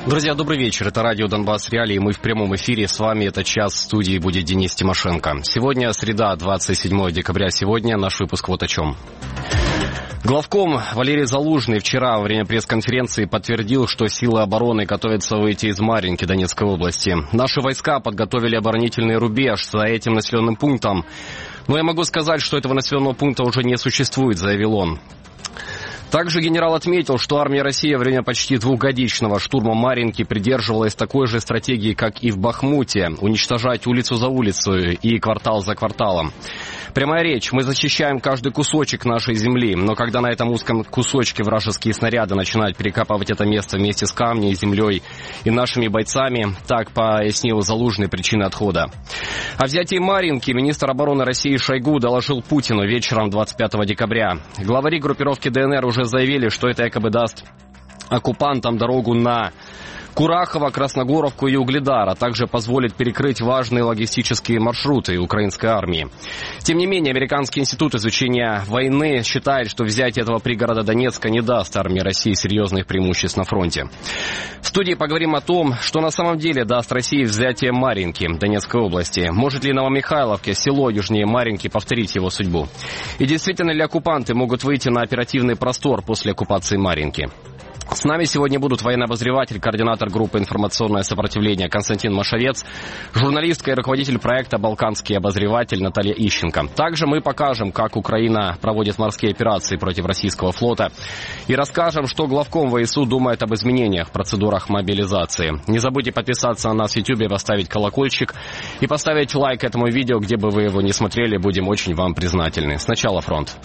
Друзья, добрый вечер. Это радио «Донбасс Реалии». Мы в прямом эфире. С вами этот час в студии будет Денис Тимошенко. Сегодня среда, 27 декабря. Сегодня наш выпуск вот о чем. Главком Валерий Залужный вчера во время пресс-конференции подтвердил, что силы обороны готовятся выйти из Марьинки Донецкой области. Наши войска подготовили оборонительный рубеж за этим населенным пунктом. Но я могу сказать, что этого населенного пункта уже не существует, заявил он. Также генерал отметил, что армия России во время почти двухгодичного штурма Марьинки придерживалась такой же стратегии, как и в Бахмуте – уничтожать улицу за улицей и квартал за кварталом. Прямая речь. Мы защищаем каждый кусочек нашей земли, но когда на этом узком кусочке вражеские снаряды начинают перекапывать это место вместе с камнем, землей и нашими бойцами, так пояснил Залужный причины отхода. О взятии Марьинки министр обороны России Шойгу доложил Путину вечером 25 декабря. Главари группировки ДНР уже заявили, что это якобы даст оккупантам дорогу на Курахово, Красногоровку и Угледар, а также позволит перекрыть важные логистические маршруты украинской армии. Тем не менее, Американский институт изучения войны считает, что взятие этого пригорода Донецка не даст армии России серьезных преимуществ на фронте. В студии поговорим о том, что на самом деле даст России взятие Марьинки Донецкой области. Может ли Новомихайловке, село южнее Марьинки, повторить его судьбу? И действительно ли оккупанты могут выйти на оперативный простор после оккупации Марьинки? С нами сегодня будут военный обозреватель, координатор группы «Информационное сопротивление» Константин Машовец, журналистка и руководитель проекта «Балканский обозреватель» Наталья Ищенко. Также мы покажем, как Украина проводит морские операции против российского флота, и расскажем, что главком ВСУ думает об изменениях в процедурах мобилизации. Не забудьте подписаться на нас в YouTube, поставить колокольчик и поставить лайк этому видео, где бы вы его не смотрели, будем очень вам признательны. Сначала фронт.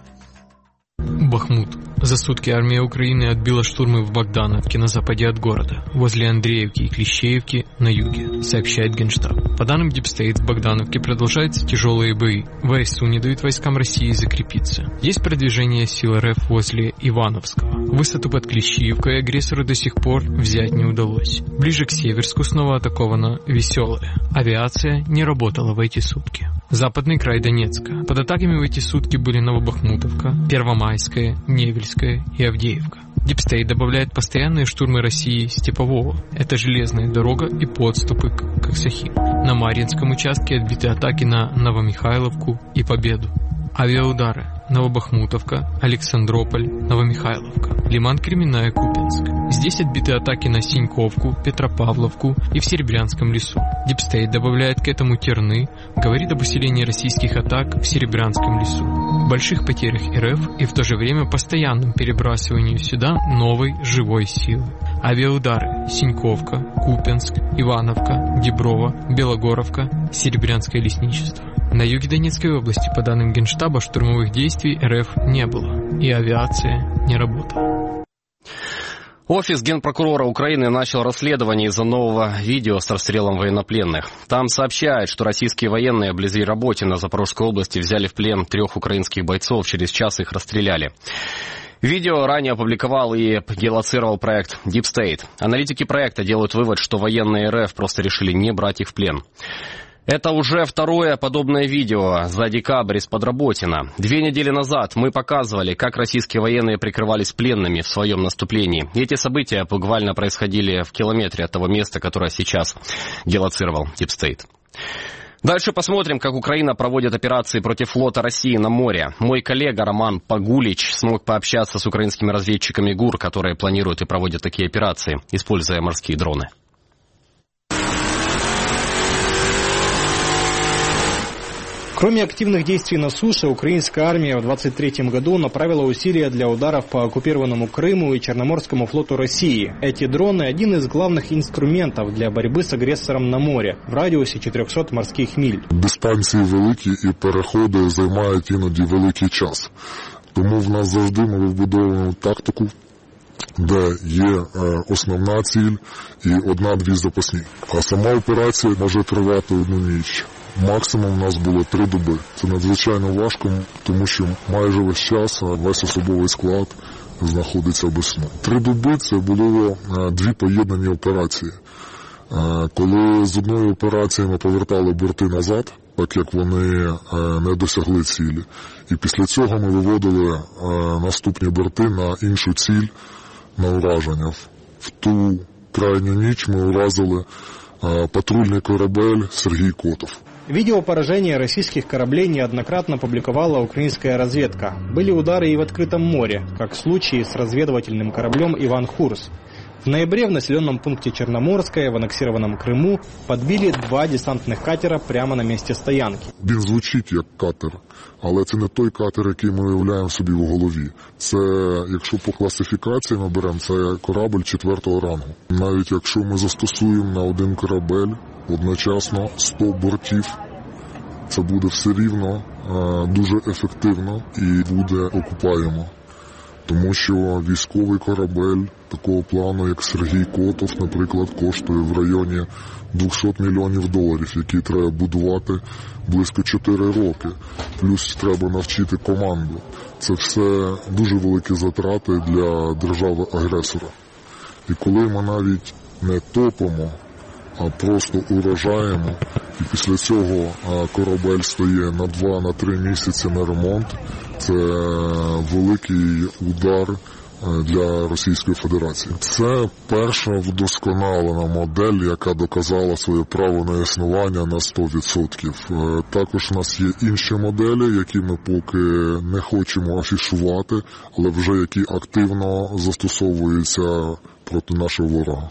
Бахмут. За сутки армия Украины отбила штурмы в Богдановке на западе от города, возле Андреевки и Клещеевки на юге, сообщает Генштаб. По данным Deep State, в Богдановке продолжаются тяжелые бои. ВСУ не дают войскам России закрепиться. Есть продвижение сил РФ возле Ивановского. Высоту под Клещеевкой агрессору до сих пор взять не удалось. Ближе к Северску снова атакована Веселая. Авиация не работала в эти сутки. Западный край Донецка. Под атаками в эти сутки были Новобахмутовка, Первомайская, Невельская и Авдеевка. Deep State добавляет постоянные штурмы России Степового. Это железная дорога и подступы к Аксахи. На Марьинском участке отбиты атаки на Новомихайловку и Победу. Авиаудары. Новобахмутовка, Александрополь, Новомихайловка, Лиман-Кременная, Купянск. Здесь отбиты атаки на Синьковку, Петропавловку и в Серебрянском лесу. Deep State добавляет к этому Терны, говорит об усилении российских атак в Серебрянском лесу, больших потерях РФ и в то же время постоянном перебрасывании сюда новой живой силы. Авиаудары: Синьковка, Купянск, Ивановка, Деброво, Белогоровка, Серебрянское лесничество. На юге Донецкой области, по данным Генштаба, штурмовых действий РФ не было, и авиация не работала. Офис генпрокурора Украины начал расследование из-за нового видео с расстрелом военнопленных. Там сообщают, что российские военные вблизи Работина Запорожской области взяли в плен 3 украинских бойцов, через час их расстреляли. Видео ранее опубликовал и геолоцировал проект Deep State. Аналитики проекта делают вывод, что военные РФ просто решили не брать их в плен. Это уже второе подобное видео за декабрь из-под Работина. 2 недели назад мы показывали, как российские военные прикрывались пленными в своем наступлении. И эти события буквально происходили в километре от того места, которое сейчас геолоцировал Deep State. Дальше посмотрим, как Украина проводит операции против флота России на море. Мой коллега Роман Погулич смог пообщаться с украинскими разведчиками ГУР, которые планируют и проводят такие операции, используя морские дроны. Кроме активных действий на суше, украинская армия в 2023 году направила усилия для ударов по оккупированному Крыму и Черноморскому флоту России. Эти дроны – один из главных инструментов для борьбы с агрессором на море в радіусі 400 морських миль. Дистанції великі і переходи займають іноді великий час. Тому в нас завжди ми вибудовуємо тактику, де є основна ціль і 1-2 запасні. А сама операція може тривати 1 ніч. Максимум у нас було 3 доби. Це надзвичайно важко, тому що майже весь час весь особовий склад знаходиться без сну. 3 доби – це було 2 поєднані операції. Коли з одної операції ми повертали борти назад, так як вони не досягли цілі. І після цього ми виводили наступні борти на іншу ціль, на ураження, в ту крайню ніч ми уразили патрульний корабель «Сергій Котов». Видео поражения российских кораблей неоднократно публиковала украинская разведка. Были удары и в открытом море, как в случае с разведывательным кораблем «Иван Хурс». В ноябре в населенном пункте Черноморское в аннексированном Крыму подбили 2 десантных катера прямо на месте стоянки. Він звучить як катер, але це не той катер, який ми уявляємо собі в голові. Це, якщо по класифікації ми беремо, це корабль 4-го рангу. Навіть якщо ми застосуємо на один корабель одночасно 100 бортів, це буде все рівно дуже ефективно і буде окупаємо. Тому що військовий корабель такого плану, як Сергій Котов, наприклад, коштує в районі $200 мільйонів, які треба будувати близько 4 роки. Плюс треба навчити команду. Це все дуже великі затрати для держави-агресора. І коли ми навіть не топимо, а просто уражаємо, і після цього корабель стає на 2-3 місяці на ремонт, це великий удар для Російської Федерації. Це перша вдосконалена модель, яка доказала своє право на існування на 100%. Також у нас є інші моделі, які ми поки не хочемо афішувати, але вже які активно застосовуються проти нашого ворога.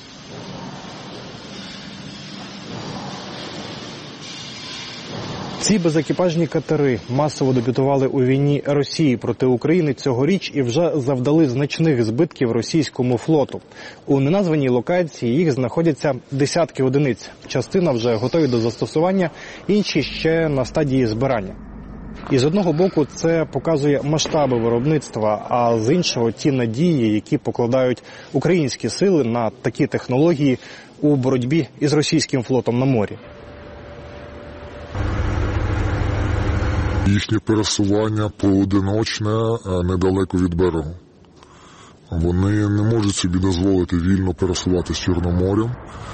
Ці безекіпажні катери масово дебютували у війні Росії проти України цьогоріч і вже завдали значних збитків російському флоту. У неназваній локації їх знаходяться десятки одиниць. Частина вже готові до застосування, інші ще на стадії збирання. І з одного боку це показує масштаби виробництва, а з іншого ті надії, які покладають українські сили на такі технології у боротьбі із російським флотом на морі. Їхнє пересування поодиночне недалеко від берегу. Вони не можуть собі дозволити вільно пересуватися Чорноморем.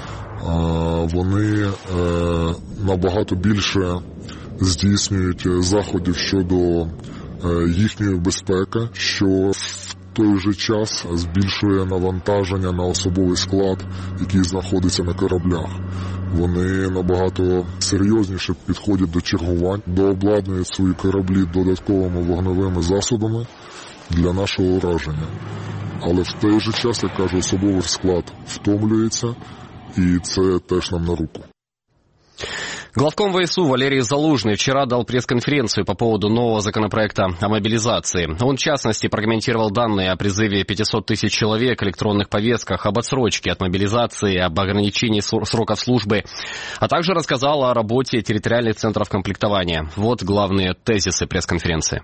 Вони набагато більше здійснюють заходів щодо їхньої безпеки, що в той же час збільшує навантаження на особовий склад, який знаходиться на кораблях. Вони набагато серйозніше підходять до чергувань, дообладнують свої кораблі додатковими вогневими засобами для нашого ураження. Але в той же час, як кажу, особовий склад втомлюється, і це теж нам на руку. Главком ВСУ Валерий Залужный вчера дал пресс-конференцию по поводу нового законопроекта о мобилизации. Он, в частности, прокомментировал данные о призыве 500 тысяч человек, электронных повестках, об отсрочке от мобилизации, об ограничении сроков службы, а также рассказал о работе территориальных центров комплектования. Вот главные тезисы пресс-конференции.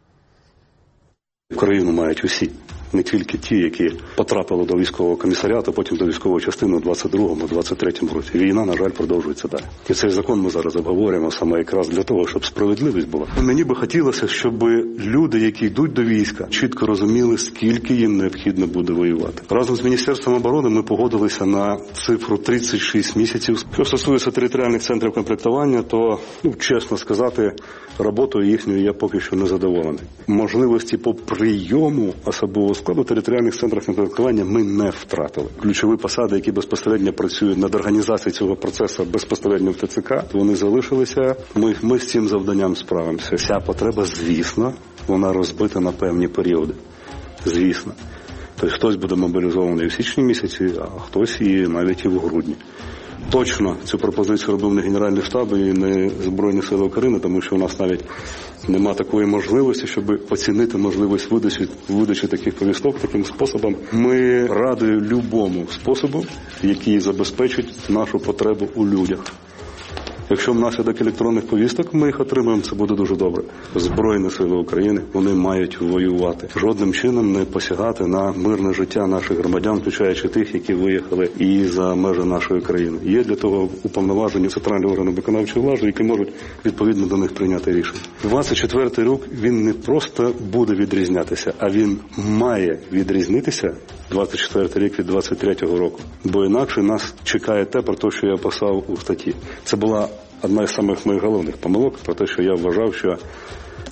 Україну мають усі. Не тільки ті, які потрапили до військового комісаріату, потім до військової частини у 22-23 році. Війна, на жаль, продовжується далі. І цей закон ми зараз обговорюємо саме якраз для того, щоб справедливість була. Мені би хотілося, щоб люди, які йдуть до війська, чітко розуміли, скільки їм необхідно буде воювати. Разом з Міністерством оборони ми погодилися на цифру 36 місяців. Що стосується територіальних центрів комплектування, то, чесно сказати, роботою їхньою я поки що не задоволений. Можливості по прийому особового складу територіальних центрів комплектування ми не втратили. Ключові посади, які безпосередньо працюють над організацією цього процесу безпосередньо в ТЦК, вони залишилися. Ми з цим завданням справимося. Ця потреба, звісно, вона розбита на певні періоди. Звісно. Тобто хтось буде мобілізований в січні місяці, а хтось і навіть і в грудні. Точно цю пропозицію робив не Генеральний штаб і не Збройні Сили України, тому що у нас навіть нема такої можливості, щоб оцінити можливість видачі таких повісток таким способом. Ми раді любому способу, який забезпечить нашу потребу у людях. Якщо внаслідок електронних повісток ми їх отримаємо, це буде дуже добре. Збройні Сили України, вони мають воювати. Жодним чином не посягати на мирне життя наших громадян, включаючи тих, які виїхали і за межі нашої країни. Є для того уповноважені центральні органи виконавчої влади, які можуть відповідно до них прийняти рішення. 24-й рік, він не просто буде відрізнятися, а він має відрізнитися 24-й рік від 23-го року. Бо інакше нас чекає те, про те, що я писав у статті. Це була одна із самих моїх головних помилок, про те, що я вважав, що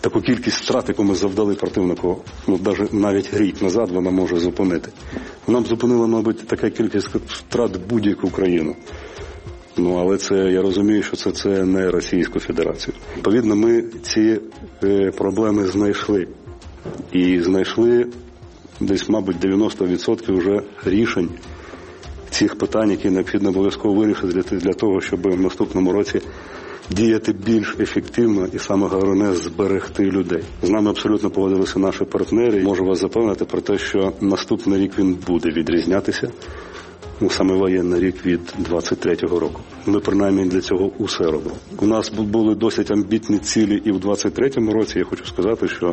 таку кількість втрат, яку ми завдали противнику, навіть рік назад, вона може зупинити. Вона б зупинила, мабуть, така кількість втрат будь-яку країну. Але я розумію, що це не Російську Федерацію. Відповідно, ми ці проблеми знайшли. І знайшли десь, мабуть, 90% вже рішень цих питань, які необхідно обов'язково вирішити для того, щоб в наступному році діяти більш ефективно і, саме головне, зберегти людей. З нами абсолютно погодилися наші партнери. Можу вас запевнити про те, що наступний рік він буде відрізнятися, саме воєнний рік від 23-го року. Ми, принаймні, для цього усе робимо. У нас були досить амбітні цілі і в 23-му році. Я хочу сказати, що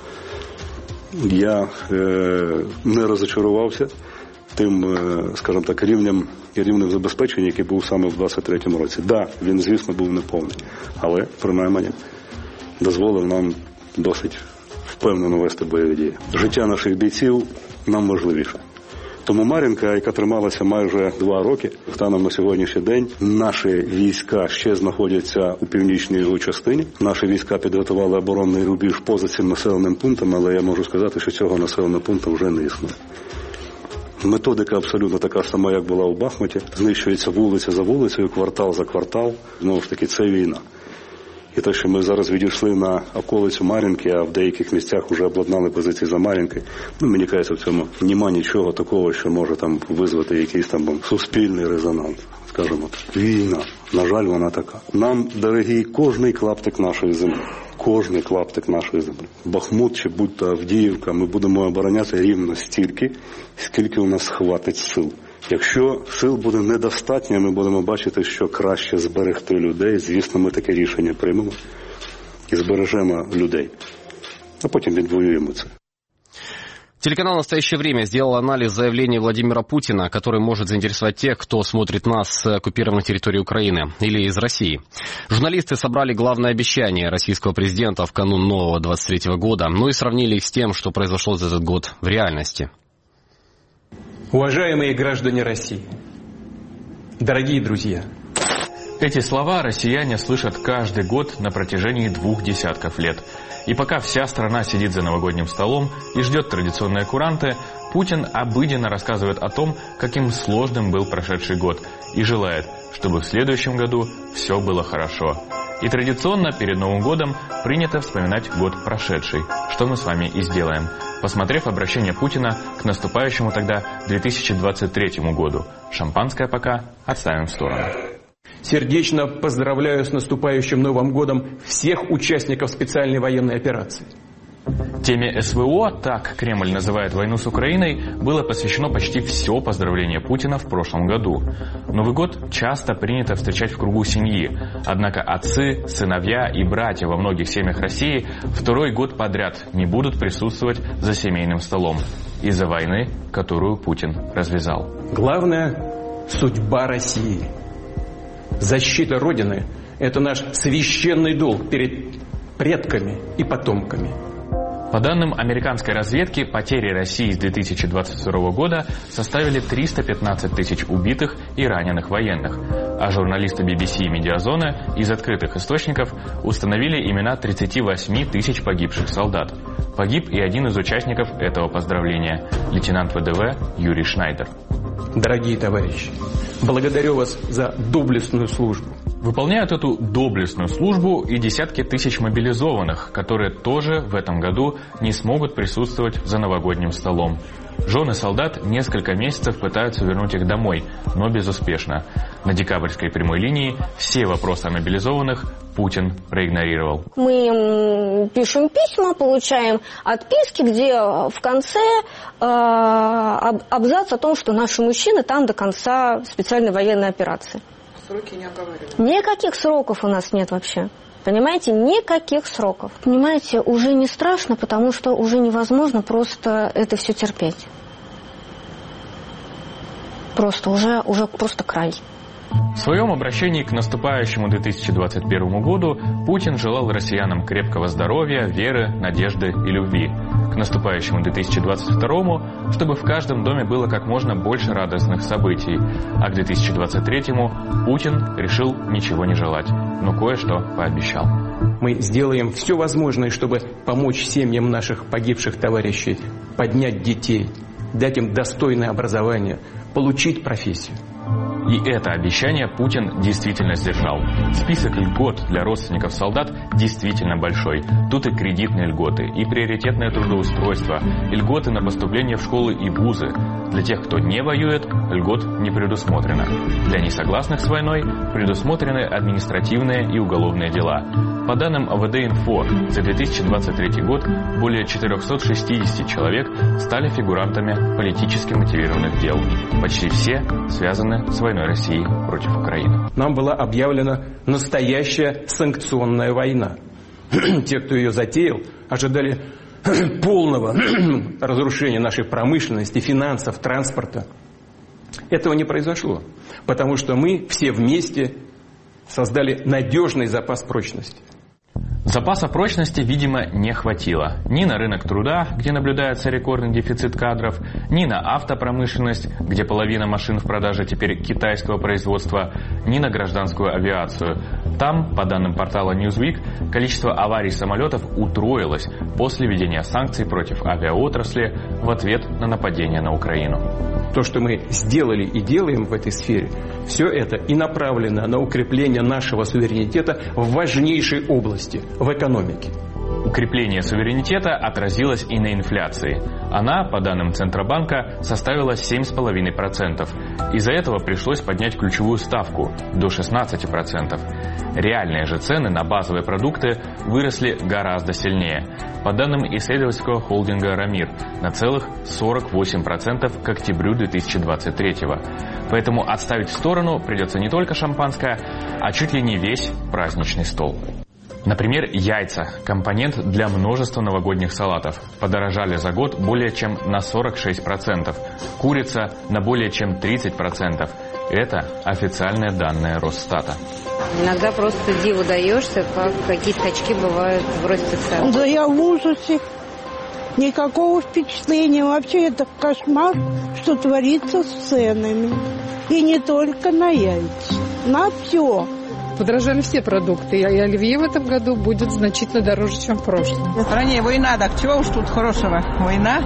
я не розчарувався тим, скажімо так, рівнем забезпечення, який був саме в 23-му році. Так, він, звісно, був неповний, але, принаймні, дозволив нам досить впевнено вести бойові дії. Життя наших бійців нам важливіше. Тому Мар'їнка, яка трималася майже 2 роки, станом на сьогоднішній день, наші війська ще знаходяться у північній його частині. Наші війська підготували оборонний рубіж поза цим населеним пунктом, але я можу сказати, що цього населеного пункту вже не існує. Методика абсолютно така ж сама, як була у Бахмуті. Знищується вулиця за вулицею, квартал за квартал. Знову ж таки, це війна. І те, що ми зараз відійшли на околицю Мар'їнки, а в деяких місцях вже обладнали позиції за Мар'їнки, мені кажеться, в цьому нема нічого такого, що може там визвати якийсь там суспільний резонанс. Скажімо так. Війна. На жаль, вона така. Нам дорогий кожний клаптик нашої землі. Кожний клаптик нашої землі. Бахмут чи будь-то Авдіївка, ми будемо обороняти рівно стільки, скільки у нас хватить сил. Якщо сил буде недостатньо, ми будемо бачити, що краще зберегти людей. Звісно, ми таке рішення приймемо і збережемо людей. А потім відвоюємо це. Телеканал «Настоящее время» сделал анализ заявлений Владимира Путина, который может заинтересовать тех, кто смотрит нас с оккупированной территории Украины или из России. Журналисты собрали главное обещание российского президента в канун нового 23-го года, и сравнили их с тем, что произошло за этот год в реальности. Уважаемые граждане России, дорогие друзья, эти слова россияне слышат каждый год на протяжении 2 десятков лет. И пока вся страна сидит за новогодним столом и ждет традиционные куранты, Путин обыденно рассказывает о том, каким сложным был прошедший год, и желает, чтобы в следующем году все было хорошо. И традиционно перед Новым годом принято вспоминать год прошедший, что мы с вами и сделаем, посмотрев обращение Путина к наступающему тогда 2023 году. Шампанское пока отставим в сторону. Сердечно поздравляю с наступающим Новым годом всех участников специальной военной операции. Теме СВО, так Кремль называет войну с Украиной, было посвящено почти все поздравление Путина в прошлом году. Новый год часто принято встречать в кругу семьи. Однако отцы, сыновья и братья во многих семьях России 2-й год подряд не будут присутствовать за семейным столом из-за войны, которую Путин развязал. Главное – судьба России. Защита Родины – это наш священный долг перед предками и потомками. По данным американской разведки, потери России с 2022 года составили 315 тысяч убитых и раненых военных, а журналисты BBC и Медиазоны из открытых источников установили имена 38 тысяч погибших солдат. Погиб и один из участников этого поздравления – лейтенант ВДВ Юрий Шнайдер. Дорогие товарищи, благодарю вас за доблестную службу. Выполняют эту доблестную службу и десятки тысяч мобилизованных, которые тоже в этом году не смогут присутствовать за новогодним столом. Жены солдат несколько месяцев пытаются вернуть их домой, но безуспешно. На декабрьской прямой линии все вопросы о мобилизованных Путин проигнорировал. Мы пишем письма, получаем отписки, где в конце абзац о том, что наши мужчины там до конца специальной военной операции. Сроки не оговаривали. Никаких сроков у нас нет вообще. Понимаете, никаких сроков. Понимаете, уже не страшно, потому что уже невозможно просто это все терпеть. Просто уже просто край. В своем обращении к наступающему 2021 году Путин желал россиянам крепкого здоровья, веры, надежды и любви. К наступающему 2022, чтобы в каждом доме было как можно больше радостных событий. А к 2023 Путин решил ничего не желать, но кое-что пообещал. Мы сделаем все возможное, чтобы помочь семьям наших погибших товарищей, поднять детей, дать им достойное образование, получить профессию. И это обещание Путин действительно сдержал. Список льгот для родственников солдат действительно большой. Тут и кредитные льготы, и приоритетное трудоустройство, и льготы на поступление в школы и вузы. Для тех, кто не воюет, льгот не предусмотрено. Для несогласных с войной предусмотрены административные и уголовные дела. По данным ОВД-Инфо, за 2023 год более 460 человек стали фигурантами политически мотивированных дел. Почти все связаны с войной России против Украины. Нам была объявлена настоящая санкционная война. Те, кто ее затеял, ожидали полного разрушения нашей промышленности, финансов, транспорта. Этого не произошло, потому что мы все вместе создали надежный запас прочности. Запаса прочности, видимо, не хватило. Ни на рынок труда, где наблюдается рекордный дефицит кадров, ни на автопромышленность, где половина машин в продаже теперь китайского производства, ни на гражданскую авиацию. Там, по данным портала Newsweek, количество аварий самолетов утроилось после введения санкций против авиаотрасли в ответ на нападение на Украину. То, что мы сделали и делаем в этой сфере, все это и направлено на укрепление нашего суверенитета в важнейшей области – в экономике. Укрепление суверенитета отразилось и на инфляции. Она, по данным Центробанка, составила 7,5%. Из-за этого пришлось поднять ключевую ставку до 16%. Реальные же цены на базовые продукты выросли гораздо сильнее. По данным исследовательского холдинга «Рамир», на целых 48% к октябрю 2023. Поэтому отставить в сторону придется не только шампанское, а чуть ли не весь праздничный стол. Например, яйца – компонент для множества новогодних салатов. Подорожали за год более чем на 46%. Курица – на более чем 30%. Это официальные данные Росстата. Иногда просто диву даешься, как какие скачки бывают в росте цен. Да я в ужасе. Никакого впечатления. Вообще это кошмар, что творится с ценами. И не только на яйца. На все. Подорожали все продукты, и оливье в этом году будет значительно дороже, чем в прошлом. В стране война, так чего уж тут хорошего? Война?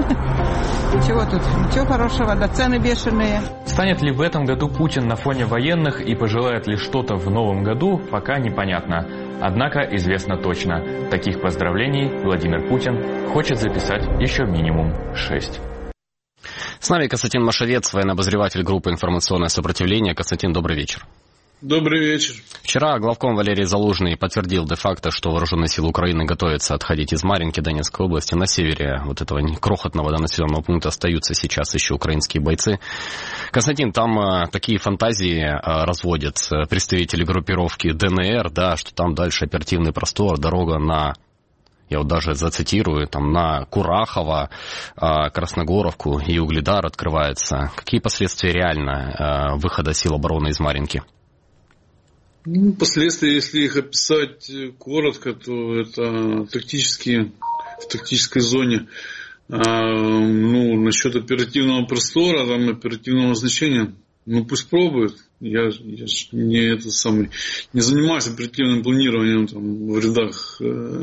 Чего тут? Ничего хорошего, да цены бешеные. Станет ли в этом году Путин на фоне военных и пожелает ли что-то в новом году, пока непонятно. Однако известно точно, таких поздравлений Владимир Путин хочет записать еще минимум 6. С нами Константин Машевец, военный обозреватель группы «Информационное сопротивление». Константин, добрый вечер. Добрый вечер. Вчера главком Валерий Залужный подтвердил де-факто, что вооруженные силы Украины готовятся отходить из Марьинки Донецкой области. На севере вот этого крохотного населенного пункта остаются сейчас еще украинские бойцы. Константин, там такие фантазии разводят представители группировки ДНР, да, что там дальше оперативный простор, дорога на... Я вот даже зацитирую, там на Курахово, Красногоровку и Угледар открывается. Какие последствия реально выхода сил обороны из Марьинки? Ну, последствия, если их описать коротко, то это в тактической зоне. Насчет оперативного простора, там оперативного значения, пусть пробуют. Я не занимаюсь оперативным планированием там, в рядах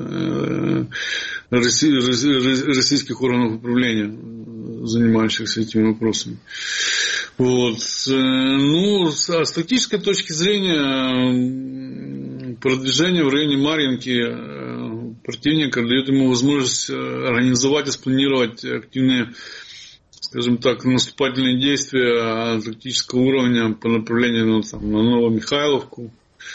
российских органов управления, занимающихся этими вопросами. Вот. А с тактической точки зрения продвижение в районе Марьинки противника дает ему возможность организовать и спланировать активные, скажем так, наступательные действия тактического уровня по направлению на Новомихайловку,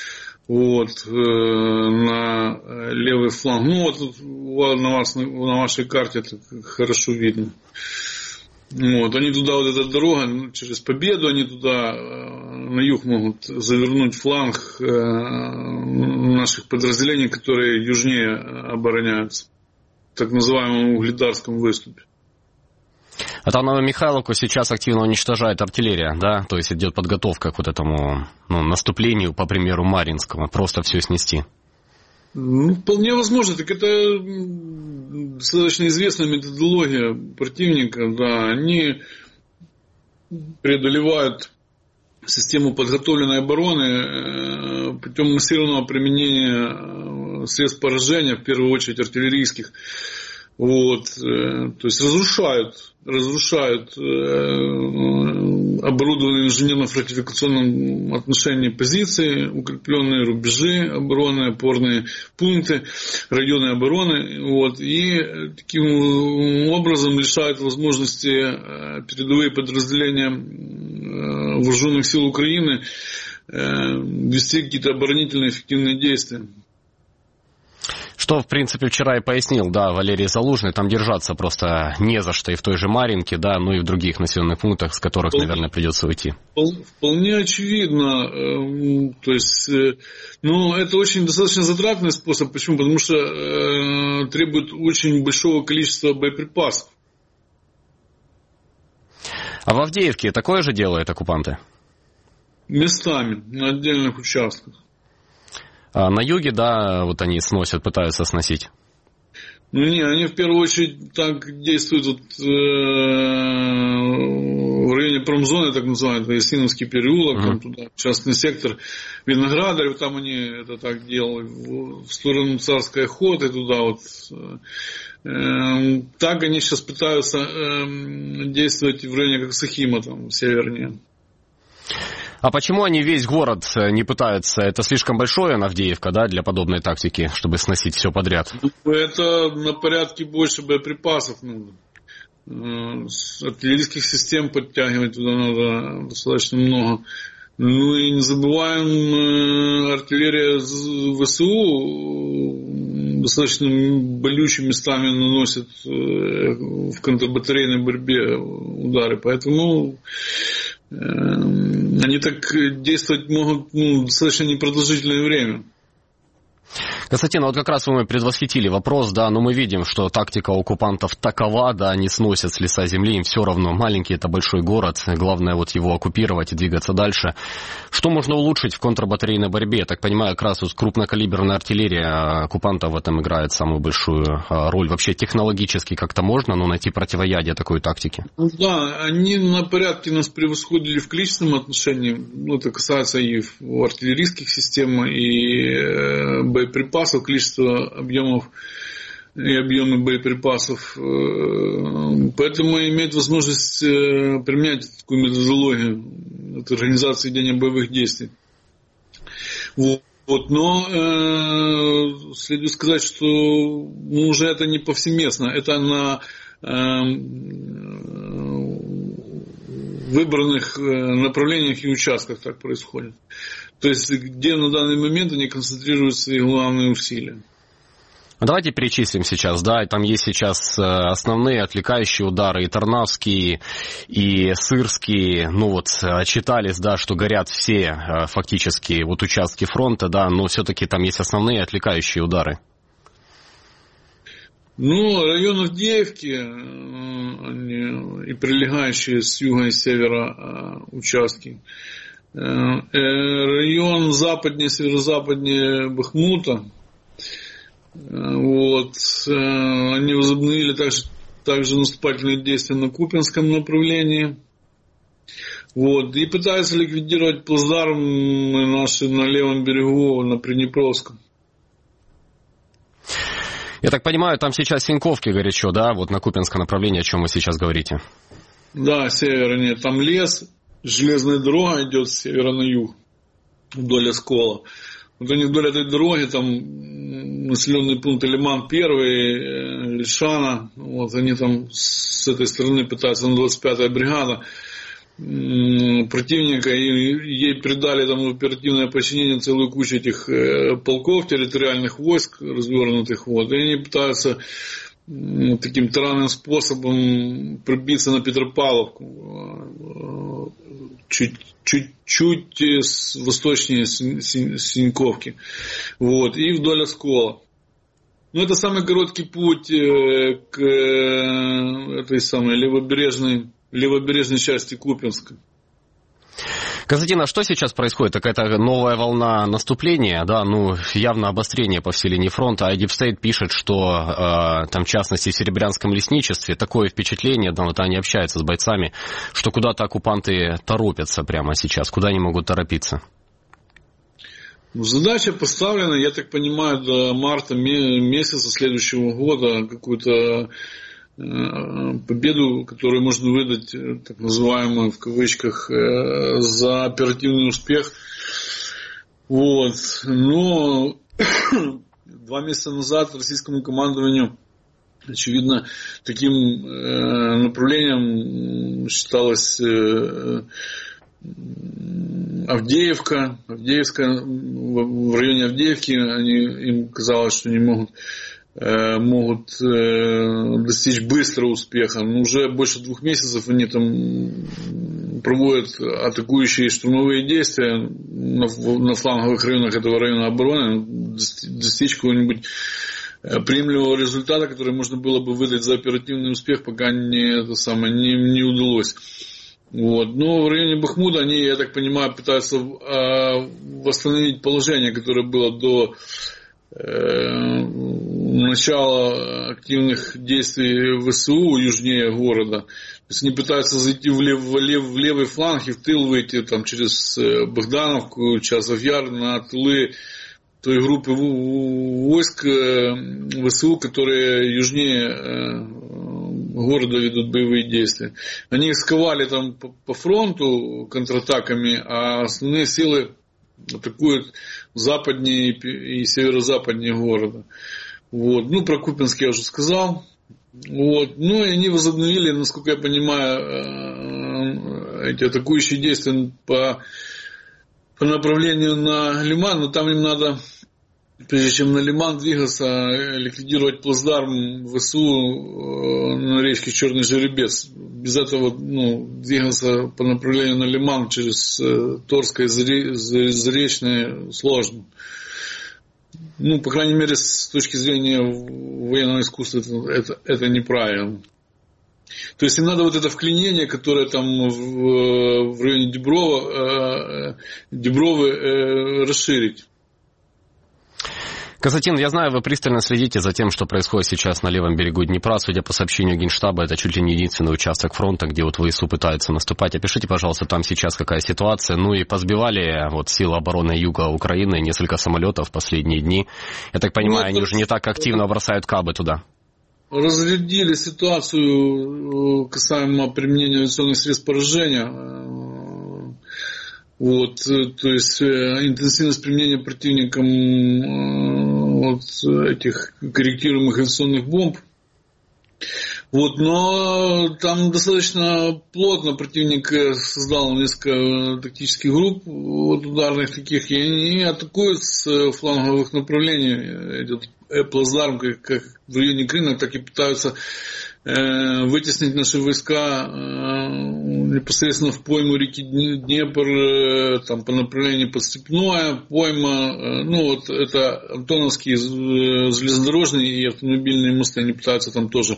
на левый фланг. На вашей карте это хорошо видно. Они туда, эта дорога через Победу, они туда на юг могут завернуть фланг наших подразделений, которые южнее обороняются, в так называемом Угледарском выступе. А там Новомихайловку сейчас активно уничтожает артиллерия, да? То есть идет подготовка к вот этому наступлению, по примеру Марьинского, просто все снести. Вполне возможно. Так это достаточно известная методология противника. Да, они преодолевают систему подготовленной обороны путем массированного применения средств поражения, в первую очередь артиллерийских. Вот, то есть разрушают оборудованные в инженерно-фортификационном отношении позиции, укрепленные рубежи обороны, опорные пункты, районы обороны. Вот, и таким образом лишают возможности передовые подразделения вооруженных сил Украины вести какие-то оборонительные эффективные действия. Что, в принципе, вчера и пояснил, да, Валерий Залужный, там держаться просто не за что и в той же Марьинке, да, ну и в других населенных пунктах, с которых, наверное, придется уйти. Вполне очевидно, то есть, это очень достаточно затратный способ, почему? Потому что требует очень большого количества боеприпасов. А в Авдеевке такое же делают оккупанты? Местами, на отдельных участках. А на юге, да, вот они сносят, пытаются сносить? Они в первую очередь так действуют в районе промзоны, так называемый Ясиновский переулок, там туда, частный сектор Виноградарев, там они это так делают, в сторону Царской охоты, туда вот. Так они сейчас пытаются действовать в районе Коксахима, там, севернее. А почему они весь город не пытаются? Это слишком большое, Авдеевка, да, для подобной тактики, чтобы сносить все подряд? Это на порядке больше боеприпасов нужно. Артиллерийских систем подтягивать туда надо достаточно много. Ну и не забываем, артиллерия ВСУ достаточно болючими местами наносит в контрбатарейной борьбе удары. Поэтому они так действовать могут достаточно непродолжительное время. Константин, вот как раз вы предвосхитили вопрос, да, но мы видим, что тактика оккупантов такова, да, они сносят с лица земли, им все равно, маленький это большой город, главное вот его оккупировать и двигаться дальше. Что можно улучшить в контрбатарейной борьбе? Я так понимаю, как раз вот крупнокалиберная артиллерия оккупантов в этом играет самую большую роль. Вообще технологически как-то можно, найти противоядие такой тактики? Да, они на порядке нас превосходили в количественном отношении, это касается и артиллерийских систем, и боеприпасов, количество объемов и объемы боеприпасов. Поэтому имеет возможность применять такую методологию от организации ведения боевых действий. Но следует сказать, что уже это не повсеместно. Это на выбранных направлениях и участках так происходит. То есть, где на данный момент они концентрируют свои главные усилия. Давайте перечислим сейчас, да, там есть сейчас основные отвлекающие удары, и Тарнавские, и Сырские, отчитались, да, что горят все фактически участки фронта, да, но все-таки там есть основные отвлекающие удары. Район Авдеевки и прилегающие с юга и севера участки. Район западнее, северо-западнее Бахмута. Они возобновили также наступательные действия на Купянском направлении. И пытаются ликвидировать плацдармы наши на левом берегу, на Приднепровском. Я так понимаю, там сейчас Синьковки горячо, да, на Купянском направлении, о чем вы сейчас говорите? Да, севернее, там лес. Железная дорога идет с севера на юг, вдоль Оскола. Они вдоль этой дороги, там населенный пункт Лиман-1, Ильшана, они там с этой стороны пытаются, 25-я бригада противника, и ей придали там оперативное подчинение целую кучу этих полков, территориальных войск развернутых, и они пытаются таким таранным способом пробиться на Петропавловку, чуть восточнее Синьковки, и вдоль Оскола. Ну, это самый короткий путь к этой самой левобережной части Купянска. Константин, а что сейчас происходит? Какая-то новая волна наступления, да, ну, явно обострение по всей линии фронта. А Deep State пишет, что там, в частности, в Серебрянском лесничестве такое впечатление, да, вот они общаются с бойцами, что куда-то оккупанты торопятся прямо сейчас. Куда они могут торопиться? Ну, задача поставлена, я так понимаю, до марта месяца следующего года какую-то победу, которую можно выдать, так называемую, в кавычках, за оперативный успех. Вот. Но 2 месяца назад российскому командованию, очевидно, таким направлением считалось Авдеевка. В районе Авдеевки им казалось, что они могут достичь быстрого успеха. Но уже больше 2 месяцев они там проводят атакующие штурмовые действия на фланговых районах этого района обороны. Достичь какого-нибудь приемлемого результата, который можно было бы выдать за оперативный успех, пока не удалось. Вот. Но в районе Бахмута они, я так понимаю, пытаются восстановить положение, которое было до начала активных действий ВСУ южнее города. То есть они пытаются зайти в левый фланг и в тыл выйти там, через Богдановку, Часов-Яр на тылы той группы войск ВСУ, которые южнее города ведут боевые действия. Они их сковали там по фронту контратаками, а основные силы атакуют западнее и северо-западнее города. Вот. Ну, про Купянск я уже сказал. Вот. Ну, и они возобновили, насколько я понимаю, эти атакующие действия по направлению на Лиман, но там им надо, прежде чем на Лиман двигаться, ликвидировать плацдарм ВСУ на речке Черный Жеребец. Без этого двигаться по направлению на Лиман через Торское, Заречное сложно. Ну, по крайней мере, с точки зрения военного искусства это неправильно. То есть им надо вот это вклинение, которое там в районе Дебровы расширить. Константин, я знаю, вы пристально следите за тем, что происходит сейчас на левом берегу Днепра. Судя по сообщению Генштаба, это чуть ли не единственный участок фронта, где вот ВСУ пытаются наступать. Опишите, пожалуйста, там сейчас какая ситуация. Ну и позбивали вот силы обороны юга Украины несколько самолетов в последние дни. Я так понимаю, они уже не так активно бросают кабы туда. Разрядили ситуацию касаемо применения авиационных средств поражения. Вот, то есть интенсивность применения противником вот этих корректируемых авиационных бомб. Вот, но там достаточно плотно противник создал несколько тактических групп вот, ударных таких, и они атакуют с фланговых направлений этот плацдарм, как в районе Крыма, так и пытаются вытеснить наши войска непосредственно в пойму реки Днепр, там по направлению Подстепное, пойма, ну вот это Антоновские железнодорожные и автомобильные мосты, они пытаются там тоже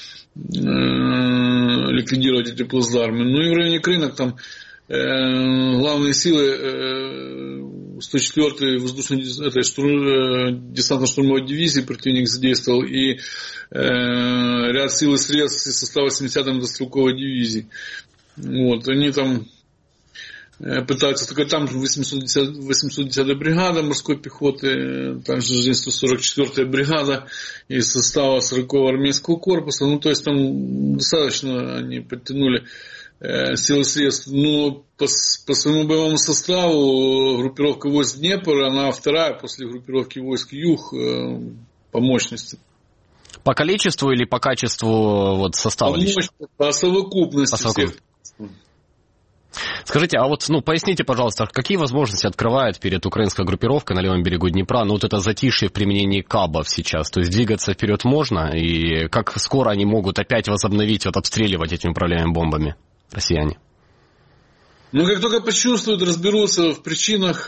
ликвидировать эти плацдармы. Ну и в районе Крынок там главные силы 104-й десантно-штурмовой дивизии противник задействовал и ряд сил и средств из состава 70-й мотострелковой дивизии. Вот, они там пытаются, только там 810-я бригада морской пехоты, также 144-я бригада из состава 40-го армейского корпуса. Ну, то есть там достаточно они подтянули силы и средств. Но по своему боевому составу группировка войск Днепр, она вторая после группировки войск Юг по мощности. По количеству или по качеству вот, состава? По совокупности всех. Скажите, а вот, поясните, пожалуйста, какие возможности открывает перед украинской группировкой на левом берегу Днепра, вот это затишье в применении кабов сейчас, то есть двигаться вперед можно, и как скоро они могут опять возобновить, обстреливать этими управляемыми бомбами россияне? Но как только почувствуют, разберутся в причинах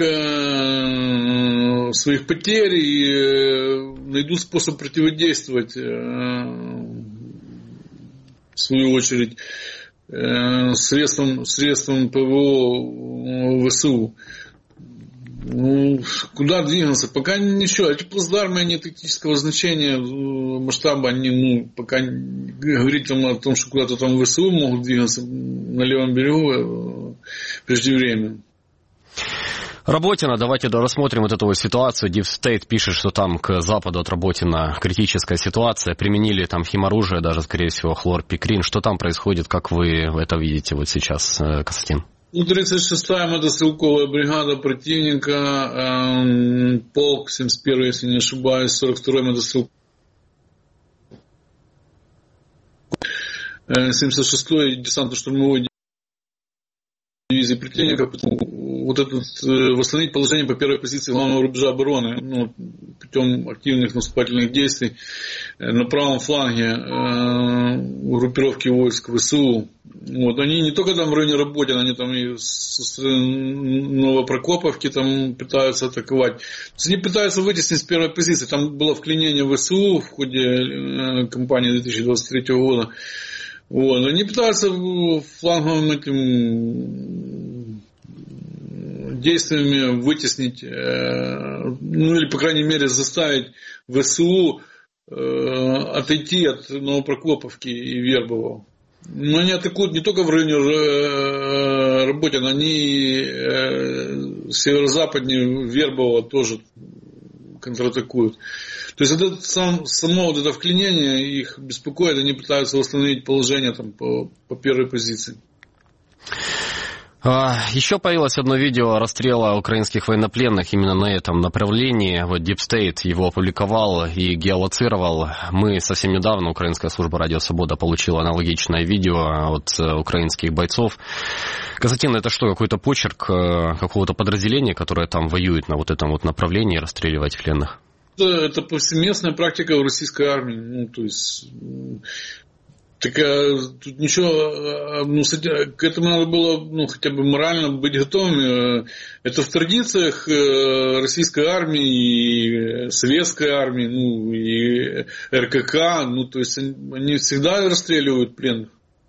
своих потерь и найдут способ противодействовать, в свою очередь, средством ПВО ВСУ. Ну, куда двигаться? Пока ничего. Эти плацдармы, они тактического значения, масштаба, они, пока говорить там о том, что куда-то там ВСУ могут двигаться на левом берегу, преждевременно. Работина, давайте рассмотрим вот эту вот ситуацию. Deep State пишет, что там к западу от Работина критическая ситуация. Применили там химоружие, даже, скорее всего, хлорпикрин. Что там происходит, как вы это видите вот сейчас, Константин? 36-я мотострелковая бригада противника, полк 71-й, если не ошибаюсь, 42-й мотострелковый, 76-й десантно-штурмовой дивизии противника, вот этот, восстановить положение по первой позиции главного рубежа обороны, путем активных наступательных действий на правом фланге группировки войск ВСУ. Вот, они не только там в районе Работина, они там и с Новопрокоповки там пытаются атаковать. То есть они пытаются вытеснить с первой позиции. Там было вклинение ВСУ в ходе кампании 2023 года. Вот, они пытаются фланговым этим действиями вытеснить, или, по крайней мере, заставить ВСУ отойти от Новопрокоповки и Вербового. Но они атакуют не только в районе Работина, они северо-западнее Вербового тоже контратакуют. То есть это само вот это вклинение их беспокоит, они пытаются восстановить положение там, по первой позиции. Еще появилось одно видео расстрела украинских военнопленных именно на этом направлении. Вот Deep State его опубликовал и геолоцировал. Мы совсем недавно, Украинская служба Радио Свобода, получила аналогичное видео от украинских бойцов. Константин, это что, какой-то почерк какого-то подразделения, которое там воюет на вот этом вот направлении, расстреливать пленных? Это повсеместная практика в российской армии. То есть... Так тут ничего, к этому надо было хотя бы морально быть готовым. Это в традициях российской армии, и советской армии, и РКК. То есть они всегда расстреливают пленных.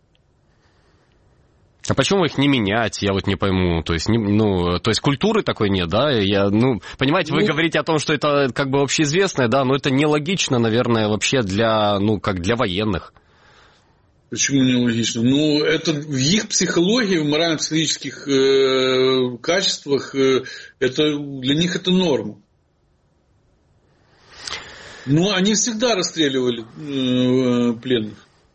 А почему их не менять, я вот не пойму. То есть, то есть культуры такой нет, да? Понимаете, вы говорите о том, что это как бы общеизвестное, да, но это нелогично, наверное, вообще для военных. Почему нелогично? Это в их психологии, в морально-психологических качествах, это, для них это норма. Они всегда расстреливали пленных.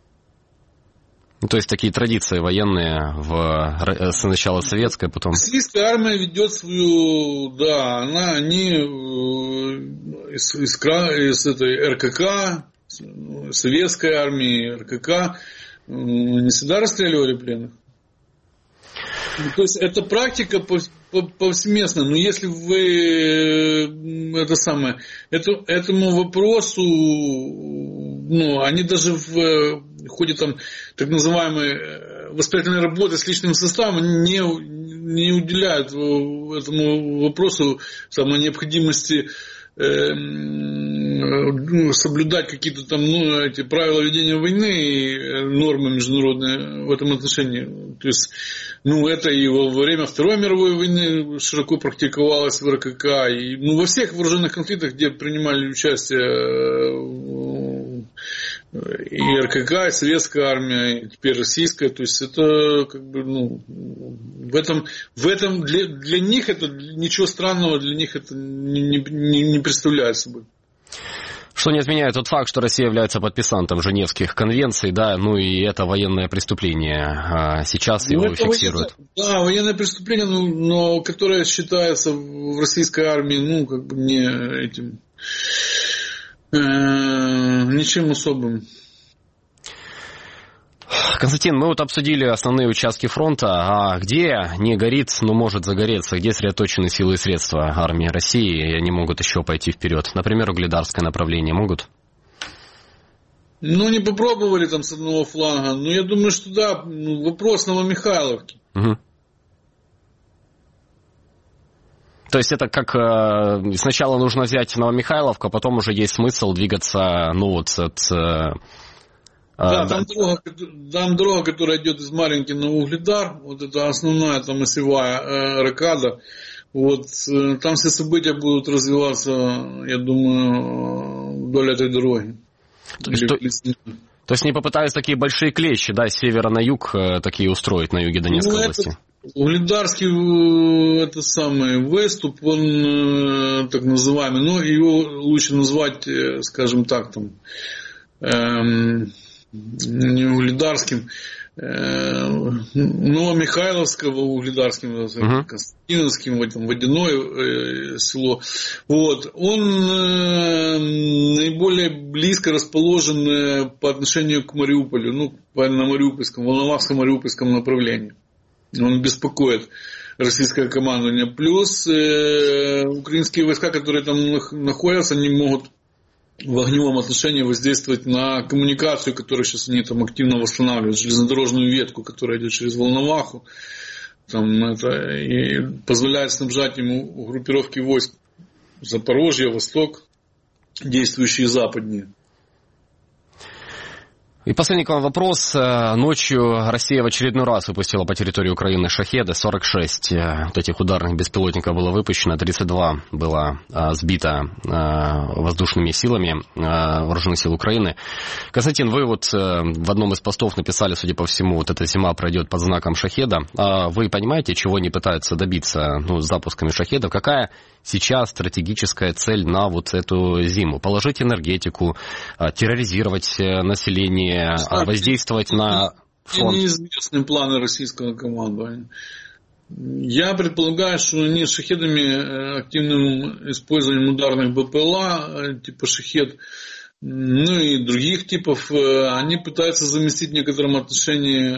То есть такие традиции военные сначала советская, потом... Российская армия ведет свою, они из этой РКК, советской армии, РКК, не всегда расстреливали пленных. То есть это практика повсеместная. Но если вы этому вопросу, они даже в ходе там так называемой воспитательной работы с личным составом не уделяют этому вопросу самой необходимости соблюдать какие-то там эти правила ведения войны и нормы международные в этом отношении. То есть, это и во время Второй мировой войны широко практиковалось в РКК, и во всех вооруженных конфликтах, где принимали участие и РКК, и советская армия, и теперь российская. То есть это как бы в этом для них это ничего странного, для них это не представляет собой. Что не отменяет тот факт, что Россия является подписантом Женевских конвенций, да, и это военное преступление. Сейчас его фиксируют. Военное преступление, но которое считается в российской армии, не этим, ничем особым. Константин, мы обсудили основные участки фронта, а где не горит, но может загореться, где сосредоточены силы и средства армии России, и они могут еще пойти вперед? Например, угледарское направление могут? Не попробовали там с одного фланга, но я думаю, что да, вопрос Новомихайловки. Угу. То есть это как сначала нужно взять Новомихайловку, а потом уже есть смысл двигаться, ну вот от... Да, там дорога, которая идет из Марьинки на Угледар, вот это основная там осевая рокада, вот там все события будут развиваться, я думаю, вдоль этой дороги. То есть не попытаются такие большие клещи, да, с севера на юг такие устроить на юге Донецкой области? Угледарский, это самый выступ, он так называемый, но его лучше назвать, скажем так, там, не Угледарским, Новомихайловского, Угледарским, Константиновским, Водяное село. Вот. Он наиболее близко расположен по отношению к Мариуполю, ну, на Мариупольском, Волновахско-Мариупольском направлении. Он беспокоит российское командование. Плюс украинские войска, которые там находятся, они могут в огневом отношении воздействовать на коммуникацию, которую сейчас они там активно восстанавливают, железнодорожную ветку, которая идет через Волноваху, там, это, и позволяет снабжать ему группировки войск Запорожья, Восток, действующие западнее. И последний к вам вопрос. Ночью Россия в очередной раз выпустила по территории Украины шахеды. 46 вот этих ударных беспилотников было выпущено, 32 было сбито воздушными силами вооруженных сил Украины. Константин, вы вот в одном из постов написали, судя по всему, вот эта зима пройдет под знаком шахеда. Вы понимаете, чего они пытаются добиться с запусками шахедов? Какая сейчас стратегическая цель на вот эту зиму? Положить энергетику, терроризировать население, воздействовать на фронт? Неизвестны планы российского командования. Я предполагаю, что они шахедами, активным использованием ударных БПЛА, типа шахед, ну и других типов, они пытаются заместить в некотором отношении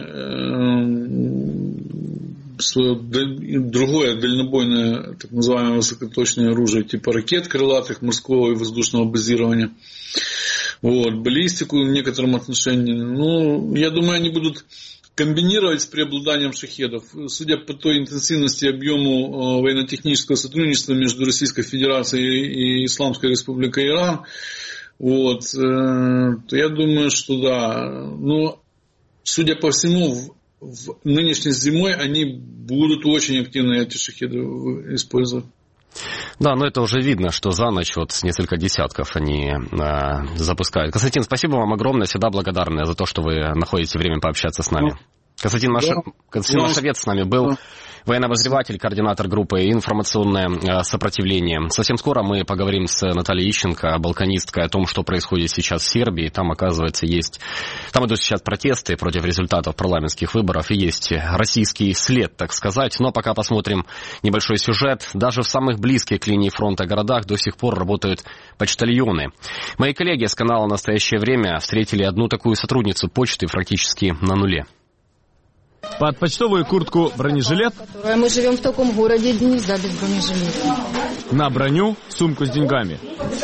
другое дальнобойное, так называемое высокоточное оружие, типа ракет крылатых, морского и воздушного базирования. Вот, баллистику в некотором отношении. Ну, я думаю, они будут комбинировать с преобладанием шахедов. Судя по той интенсивности и объему военно-технического сотрудничества между Российской Федерацией и Исламской Республикой Иран, вот, то я думаю, что да. Но, судя по всему, в нынешней зимой они будут очень активно эти шахеды использовать. Да, но это уже видно, что за ночь вот несколько десятков они запускают. Константин, спасибо вам огромное, всегда благодарны за то, что вы находите время пообщаться с нами. Константин Машевец с нами был, военный обозреватель, координатор группы «Информационное сопротивление». Совсем скоро мы поговорим с Натальей Ищенко, балканисткой, о том, что происходит сейчас в Сербии. Там, оказывается, там идут сейчас протесты против результатов парламентских выборов, и есть российский след, так сказать. Но пока посмотрим небольшой сюжет. Даже в самых близких к линии фронта городах до сих пор работают почтальоны. Мои коллеги с канала «Настоящее время» встретили одну такую сотрудницу почты практически на нуле. Под почтовую куртку бронежилет. Мы живем в таком городе, где нельзя без бронежилета. На броню сумку с деньгами.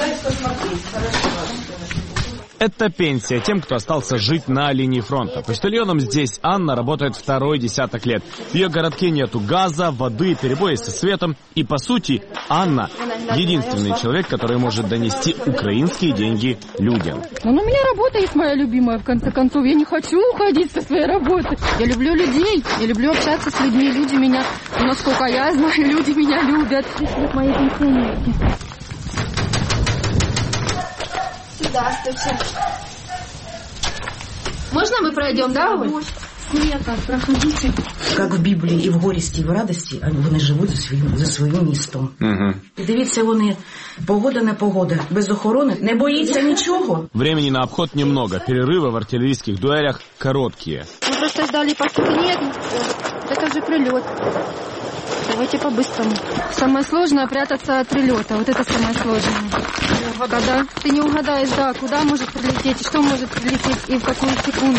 Это пенсия тем, кто остался жить на линии фронта. Почтальоном здесь Анна работает второй десяток лет. В ее городке нету газа, воды, перебои со светом. И, по сути, Анна единственный человек, который может донести украинские деньги людям. Ну, у меня работа есть моя любимая, в конце концов. Я не хочу уходить со своей работы. Я люблю людей, я люблю общаться с людьми. Люди меня, насколько я знаю, люди меня любят. Вот мои пенсионерки. Здравствуйте. Можно мы пройдем, да? Нет, проходите. Как в Біблії, і в горісті, і в радості, вони живуть за своїм містом. І дивіться, вони, погода не погода, без охорони, не боїться нічого. Времени на обход немного, перерывы в артиллерийских дуэлях короткие. Мы просто ждали, пока нет, это же прилет. Давайте по-быстрому. Самое сложное — прятаться от прилета. Вот это самое сложное. Когда ты не угадаешь, да, куда может прилететь, что может прилететь и в какую секунду.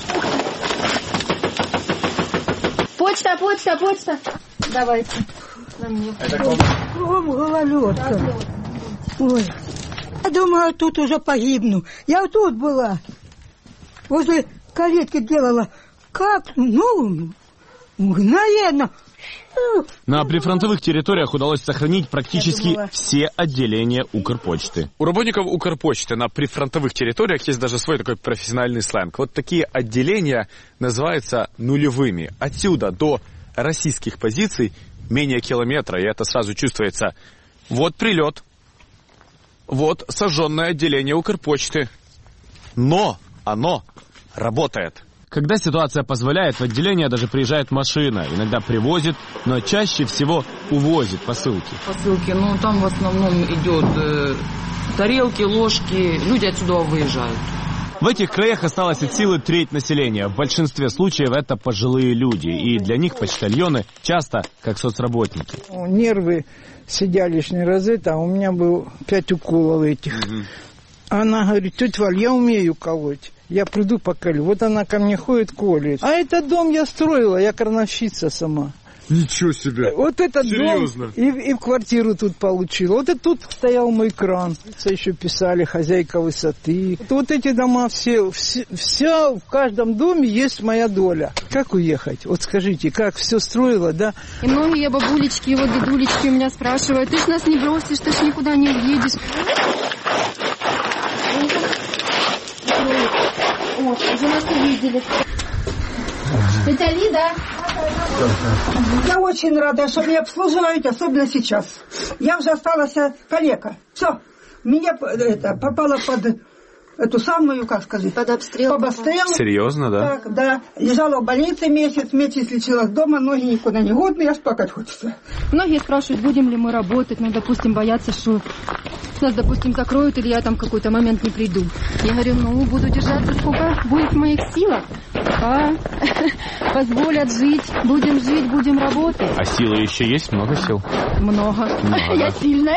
Почта, почта, почта. Давайте. На мне. Кругом гололедка. Ой. Я думала, тут уже погибну. Я тут была. Возле калитки делала. Как? Ну, мгновенно. На прифронтовых территориях удалось сохранить практически все отделения Укрпочты. У работников Укрпочты на прифронтовых территориях есть даже свой такой профессиональный сленг. Вот такие отделения называются нулевыми. Отсюда до российских позиций менее километра, и это сразу чувствуется. Вот прилет, вот сожженное отделение Укрпочты. Но оно работает. Когда ситуация позволяет, в отделение даже приезжает машина. Иногда привозит, но чаще всего увозит посылки. Посылки, ну там в основном идет тарелки, ложки. Люди отсюда выезжают. В этих краях осталось от силы треть населения. В большинстве случаев это пожилые люди. И для них почтальоны часто как соцработники. Нервы сидя лишний раз, а у меня было 5 уколов этих. Она говорит: тетя Валь, я умею колоть. Я приду поколю. Вот она ко мне ходит, колет. А этот дом я строила, я крановщица сама. Ничего себе. Вот этот Серьезно? дом и квартиру тут получила. Вот и тут стоял мой кран. Еще писали хозяйка высоты. Вот эти дома все, в каждом доме есть моя доля. Как уехать? Вот скажите, как все строила, да? И многие бабулечки, вот дедулечки у меня спрашивают: ты ж нас не бросишь, ты ж никуда не уедешь. Вот, уже нас увидели. Это Лида. Я очень рада, что меня обслуживают, особенно сейчас. Я уже осталась калека. Все, меня попала под эту самую, как сказать, под обстрел. Под обстрел. Серьезно, да? Так, да. Лежала в больнице месяц лечилась дома, ноги никуда не годны, аж плакать хочется. Многие спрашивают, будем ли мы работать, ну, допустим, боятся, что нас, допустим, закроют, или я там в какой-то момент не приду. Я говорю, ну, буду держаться, сколько будет в моих силах. Позволят жить, будем работать. А силы еще есть? Много сил? Много. Я сильная.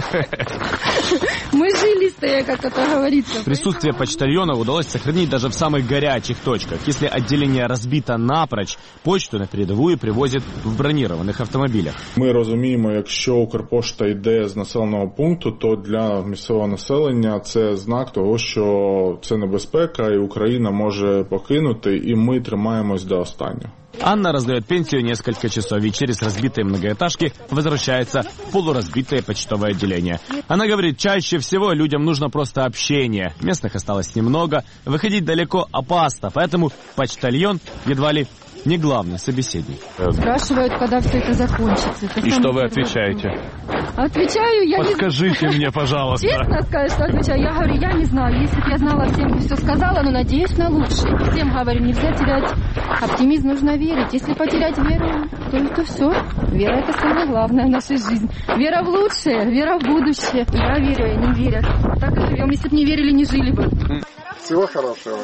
Мы жилистые, как это говорится. Присутствие почтальонов удалось сохранить даже в самых горячих точках. Если отделение разбито напрочь, почту на передовую привозят в бронированих автомобілях. Ми розуміємо, якщо Укрпошта йде з населеного пункту, то для місцевого населення це знак того, що це небезпека і Україна може покинути, і ми тримаємось до останнього. Анна раздает пенсию несколько часов и через разбитые многоэтажки возвращается в полуразбитое почтовое отделение. Она говорит, чаще всего людям нужно просто общение. Местных осталось немного, выходить далеко опасно, поэтому почтальон едва ли не главный собеседник. Спрашивают, когда все это закончится. Это и что вы отвечаете? Отвечаю, я Подскажите не знаю. мне, пожалуйста. Честно сказать, что отвечаю. Я говорю, я не знаю. Если бы я знала, всем бы все сказала, но надеюсь на лучшее. Всем говорю, нельзя терять оптимизм, нужно верить. Если потерять веру, то все. Вера — это самое главное в нашей жизни. Вера в лучшее, вера в будущее. Я верю, они верят. Так и живем. Если бы не верили, не жили бы. Всего хорошего.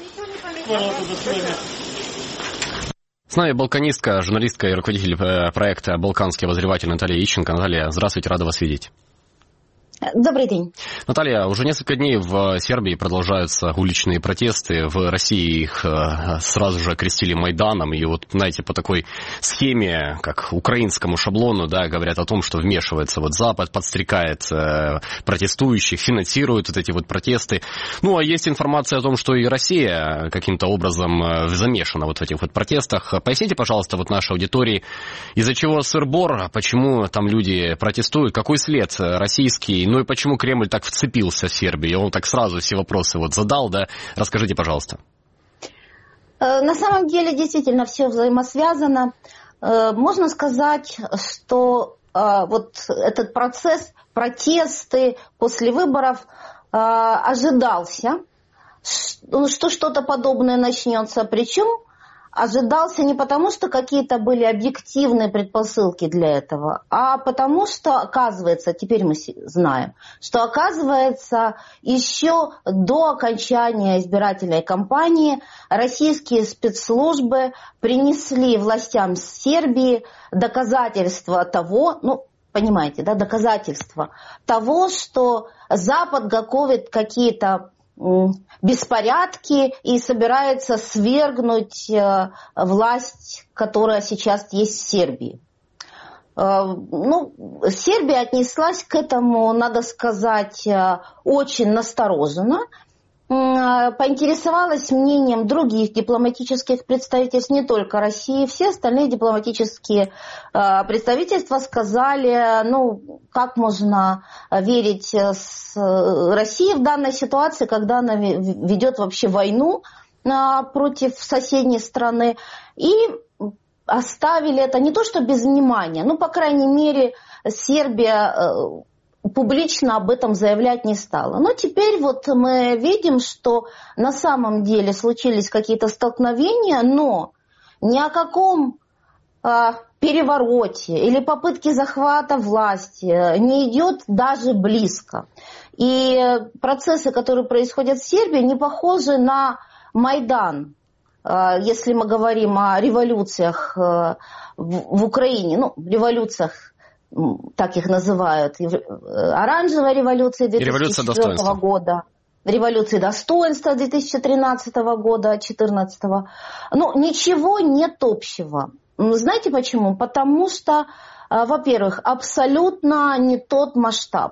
С нами балканистка, журналистка и руководитель проекта «Балканский обозреватель» Наталья Ищенко. Наталья, здравствуйте, рада вас видеть. Добрый день. Наталья, уже несколько дней в Сербии продолжаются уличные протесты. В России их сразу же окрестили Майданом. И вот, знаете, по такой схеме, как украинскому шаблону, да, говорят о том, что вмешивается вот Запад, подстрекает протестующих, финансирует вот эти вот протесты. Ну, а есть информация о том, что и Россия каким-то образом замешана вот в этих вот протестах. Поясните, пожалуйста, вот нашей аудитории, из-за чего сыр-бор, почему там люди протестуют, какой след российский, ну и почему Кремль так вцепился в Сербию? Он так сразу все вопросы вот задал, да? Расскажите, пожалуйста. На самом деле, действительно, все взаимосвязано. Можно сказать, что вот этот процесс, протесты после выборов ожидался, что что-то подобное начнется. Причем ожидался не потому, что какие-то были объективные предпосылки для этого, а потому что, оказывается, теперь мы знаем, что, оказывается, еще до окончания избирательной кампании российские спецслужбы принесли властям Сербии доказательства того, ну, понимаете, да, доказательства того, что Запад готовит какие-то беспорядки и собирается свергнуть власть, которая сейчас есть в Сербии. Ну, Сербия отнеслась к этому, надо сказать, очень настороженно. поинтересовалась мнением других дипломатических представительств, не только России. Все остальные дипломатические представительства сказали, как можно верить России в данной ситуации, когда она ведет вообще войну против соседней страны. И оставили это не то что без внимания, по крайней мере, Сербия публично об этом заявлять не стала. Но теперь мы видим, что на самом деле случились какие-то столкновения, но ни о каком перевороте или попытке захвата власти не идет даже близко. И процессы, которые происходят в Сербии, не похожи на Майдан, если мы говорим о революциях в Украине, революциях, так их называют, оранжевая революция 2004 года, революция достоинства 2013 года, 2014. Ничего нет общего. Знаете почему? Потому что, во-первых, абсолютно не тот масштаб.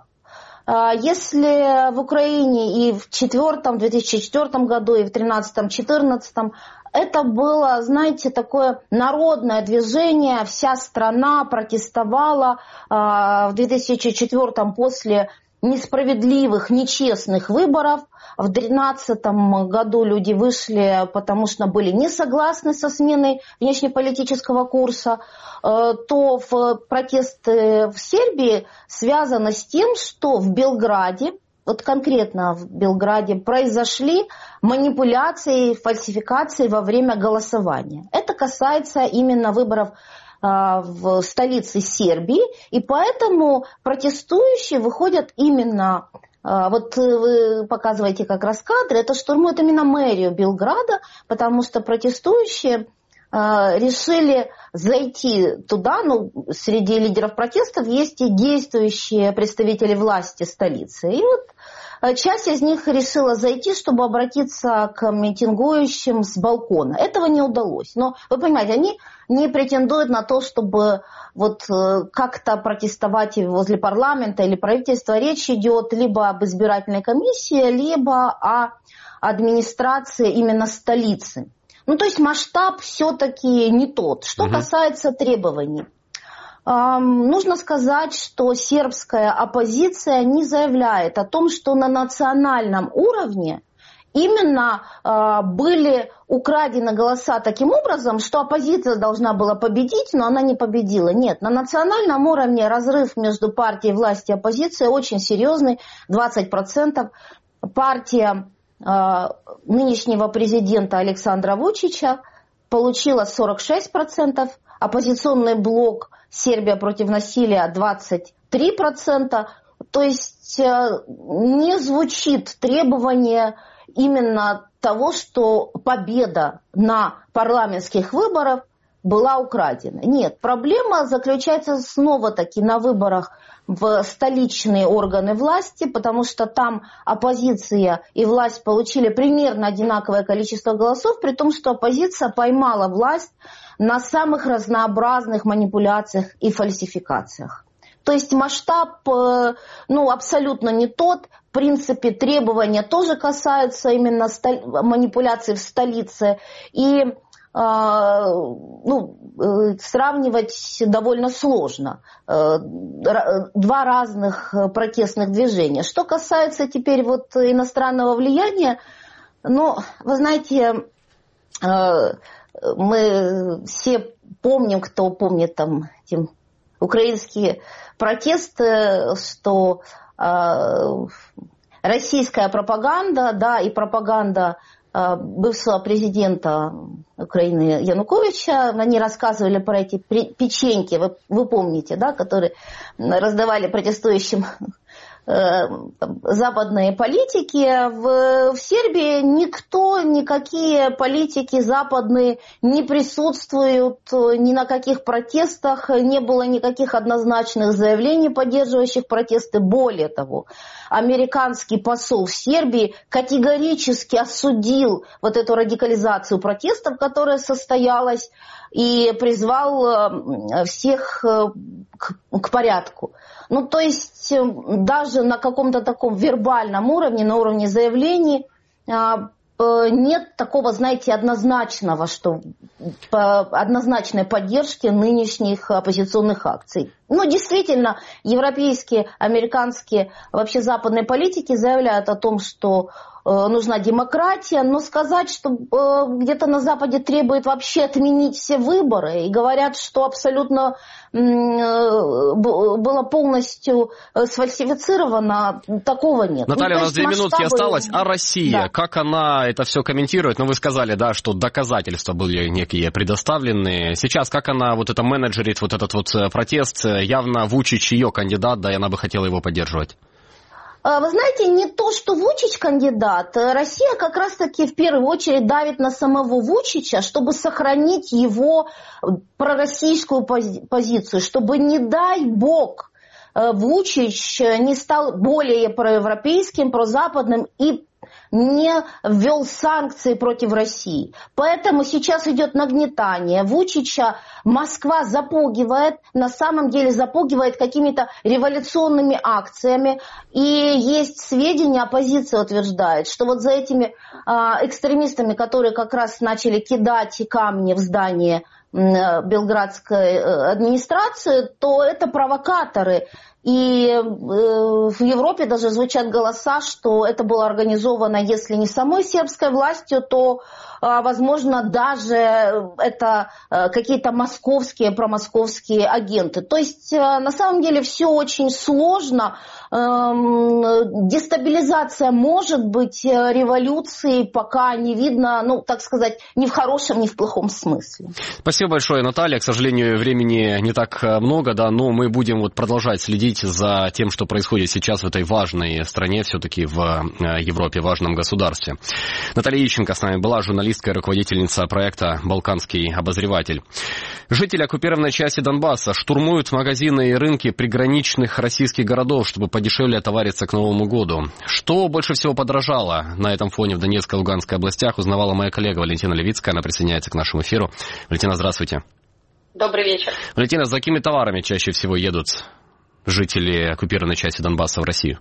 Если в Украине и в 2004 году, и в 2013-2014 это было, знаете, такое народное движение, вся страна протестовала в 2004 после несправедливых, нечестных выборов. В 2013 году люди вышли, потому что были не согласны со сменой внешнеполитического курса. То протесты в Сербии связаны с тем, что в Белграде, конкретно в Белграде, произошли манипуляции, фальсификации во время голосования. Это касается именно выборов в столице Сербии, и поэтому протестующие выходят именно, вы показываете как раз кадры, это штурмует именно мэрию Белграда, потому что протестующие решили зайти туда, среди лидеров протестов есть и действующие представители власти столицы. И часть из них решила зайти, чтобы обратиться к митингующим с балкона. Этого не удалось. Но, вы понимаете, они не претендуют на то, чтобы как-то протестовать возле парламента или правительства. Речь идет либо об избирательной комиссии, либо о администрации именно столицы. То есть масштаб все-таки не тот. Что касается требований. Нужно сказать, что сербская оппозиция не заявляет о том, что на национальном уровне именно были украдены голоса таким образом, что оппозиция должна была победить, но она не победила. Нет, на национальном уровне разрыв между партией власти и оппозицией очень серьезный, 20%. Партия нынешнего президента Александра Вучича получила 46%, оппозиционный блок «Сербия против насилия» 23%. То есть не звучит требование именно того, что победа на парламентских выборах была украдена. Нет, проблема заключается снова-таки на выборах в столичные органы власти, потому что там оппозиция и власть получили примерно одинаковое количество голосов, при том, что оппозиция поймала власть на самых разнообразных манипуляциях и фальсификациях. То есть масштаб абсолютно не тот. В принципе, требования тоже касаются именно манипуляций в столице. И сравнивать довольно сложно. Два разных протестных движения. Что касается теперь иностранного влияния, вы знаете, мы все помним, кто помнит украинские протесты, что российская пропаганда, и пропаганда бывшего президента Украины Януковича, они рассказывали про эти печеньки, вы помните, которые раздавали протестующим западные политики. В Сербии никакие политики западные не присутствуют ни на каких протестах, не было никаких однозначных заявлений, поддерживающих протесты. Более того, американский посол в Сербии категорически осудил эту радикализацию протестов, которая состоялась, и призвал всех к порядку. То есть даже на каком-то таком вербальном уровне, на уровне заявлений, нет такого, знаете, однозначной поддержки нынешних оппозиционных акций. Ну, действительно, европейские, американские, вообще западные политики заявляют о том, что нужна демократия, но сказать, что где-то на Западе требует вообще отменить все выборы и говорят, что абсолютно было полностью сфальсифицировано, такого нет. Наталья, у нас 2 минутки осталось. А Россия, да, как она это все комментирует? Ну, вы сказали, да, что доказательства были некие предоставлены. Сейчас как она вот это менеджерит, вот этот вот протест? Явно Вучич ее кандидат, да, и она бы хотела его поддерживать. Вы знаете, не то, что Вучич кандидат. Россия как раз-таки в первую очередь давит на самого Вучича, чтобы сохранить его пророссийскую позицию, чтобы, не дай бог, Вучич не стал более проевропейским, прозападным и не ввел санкции против России. Поэтому сейчас идет нагнетание. Вучича Москва запугивает, на самом деле запугивает какими-то революционными акциями. И есть сведения, оппозиция утверждает, что вот за этими экстремистами, которые как раз начали кидать камни в здание белградской администрации, то это провокаторы. И в Европе даже звучат голоса, что это было организовано, если не самой сербской властью, то, возможно, даже это какие-то московские, промосковские агенты. То есть, на самом деле, все очень сложно. Дестабилизация может быть, революции пока не видно, ну, так сказать, ни в хорошем, ни в плохом смысле. Спасибо большое, Наталья. К сожалению, времени не так много, да, но мы будем вот продолжать следить за тем, что происходит сейчас в этой важной стране, все-таки в Европе, важном государстве. Наталья Ищенко с нами была, журналистка и руководительница проекта «Балканский обозреватель». Жители оккупированной части Донбасса штурмуют магазины и рынки приграничных российских городов, чтобы подешевле отовариться к Новому году. Что больше всего подорожало на этом фоне в Донецкой и Луганской областях, узнавала моя коллега Валентина Левицкая. Она присоединяется к нашему эфиру. Валентина, здравствуйте. Добрый вечер. Валентина, за какими товарами чаще всего едут жители оккупированной части Донбасса в Россию?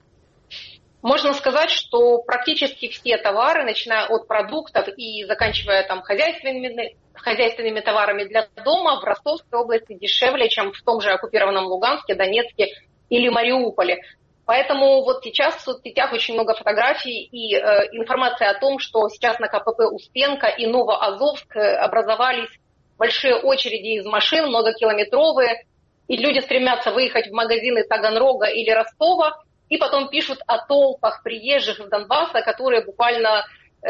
Можно сказать, что практически все товары, начиная от продуктов и заканчивая там хозяйственными товарами для дома, в Ростовской области дешевле, чем в том же оккупированном Луганске, Донецке или Мариуполе. Поэтому вот сейчас в соцсетях очень много фотографий и информации о том, что сейчас на КПП Успенка и Новоазовск образовались большие очереди из машин, многокилометровые, и люди стремятся выехать в магазины Таганрога или Ростова, и потом пишут о толпах приезжих из Донбасса, которые буквально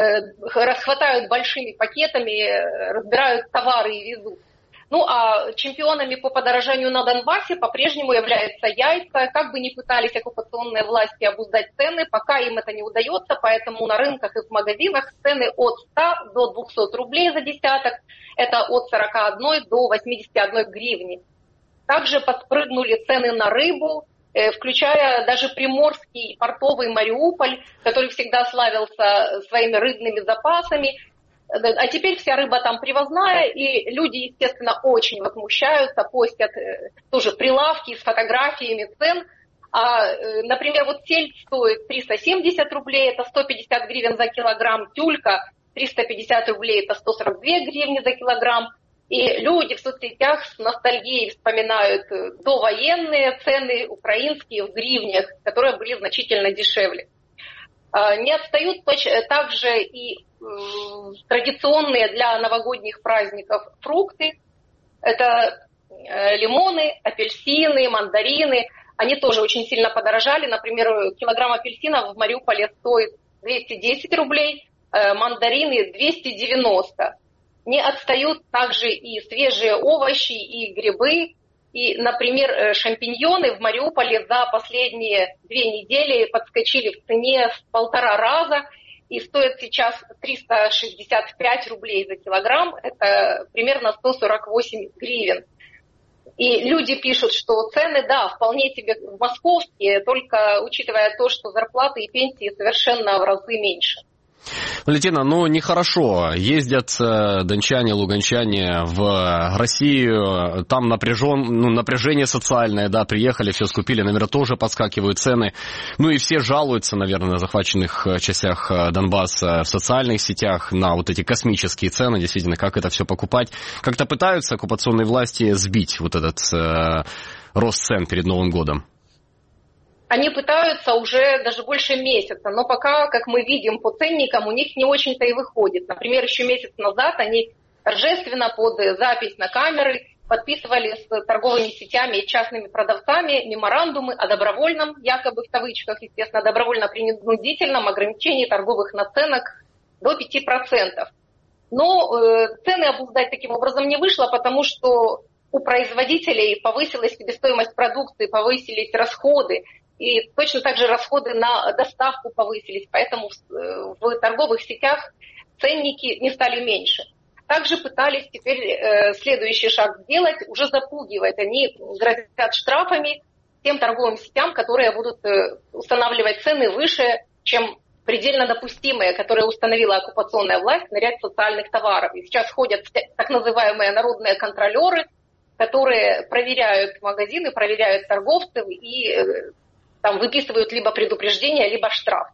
расхватают большими пакетами, разбирают товары и везут. Ну а чемпионами по подорожанию на Донбассе по-прежнему являются яйца. Как бы ни пытались оккупационные власти обуздать цены, пока им это не удается, поэтому на рынках и в магазинах цены от 100 до 200 рублей за десяток, это от 41 до 81 гривни. Также подпрыгнули цены на рыбу, включая даже приморский портовый Мариуполь, который всегда славился своими рыбными запасами. А теперь вся рыба там привозная, и люди, естественно, очень возмущаются, постят тоже прилавки с фотографиями цен. Например, вот сельдь стоит 370 рублей, это 150 гривен за килограмм, тюлька 350 рублей, это 142 гривни за килограмм. И люди в соцсетях с ностальгией вспоминают довоенные цены украинские в гривнях, которые были значительно дешевле. Не отстают также и традиционные для новогодних праздников фрукты. Это лимоны, апельсины, мандарины. Они тоже очень сильно подорожали. Например, килограмм апельсинов в Мариуполе стоит 210 рублей, мандарины 290. Не отстают также и свежие овощи, и грибы. И, например, шампиньоны в Мариуполе за последние 2 недели подскочили в цене в 1,5 раза и стоят сейчас 365 рублей за килограмм. Это примерно 148 гривен. И люди пишут, что цены, да, вполне себе московские, только учитывая то, что зарплаты и пенсии совершенно в разы меньше. Валентина, нехорошо. Ездят дончане, луганчане в Россию, там напряжение социальное, да, приехали, все скупили, наверное, тоже подскакивают цены. И все жалуются, наверное, на захваченных частях Донбасса в социальных сетях на вот эти космические цены, действительно, как это все покупать. Как-то пытаются оккупационные власти сбить вот этот рост цен перед Новым годом? Они пытаются уже даже больше месяца, но пока, как мы видим по ценникам, у них не очень-то и выходит. Например, еще месяц назад они торжественно под запись на камеры подписывали с торговыми сетями и частными продавцами меморандумы о добровольном, якобы в кавычках, естественно, добровольно-принудительном ограничении торговых наценок до 5%. Но цены обуздать таким образом не вышло, потому что у производителей повысилась себестоимость продукции, повысились расходы. И точно так же расходы на доставку повысились, поэтому в торговых сетях ценники не стали меньше. Также пытались теперь следующий шаг сделать, уже запугивать. Они грозят штрафами тем торговым сетям, которые будут устанавливать цены выше, чем предельно допустимые, которые установила оккупационная власть на ряд социальных товаров. И сейчас ходят так называемые народные контролеры, которые проверяют магазины, проверяют торговцев и там выписывают либо предупреждение, либо штраф.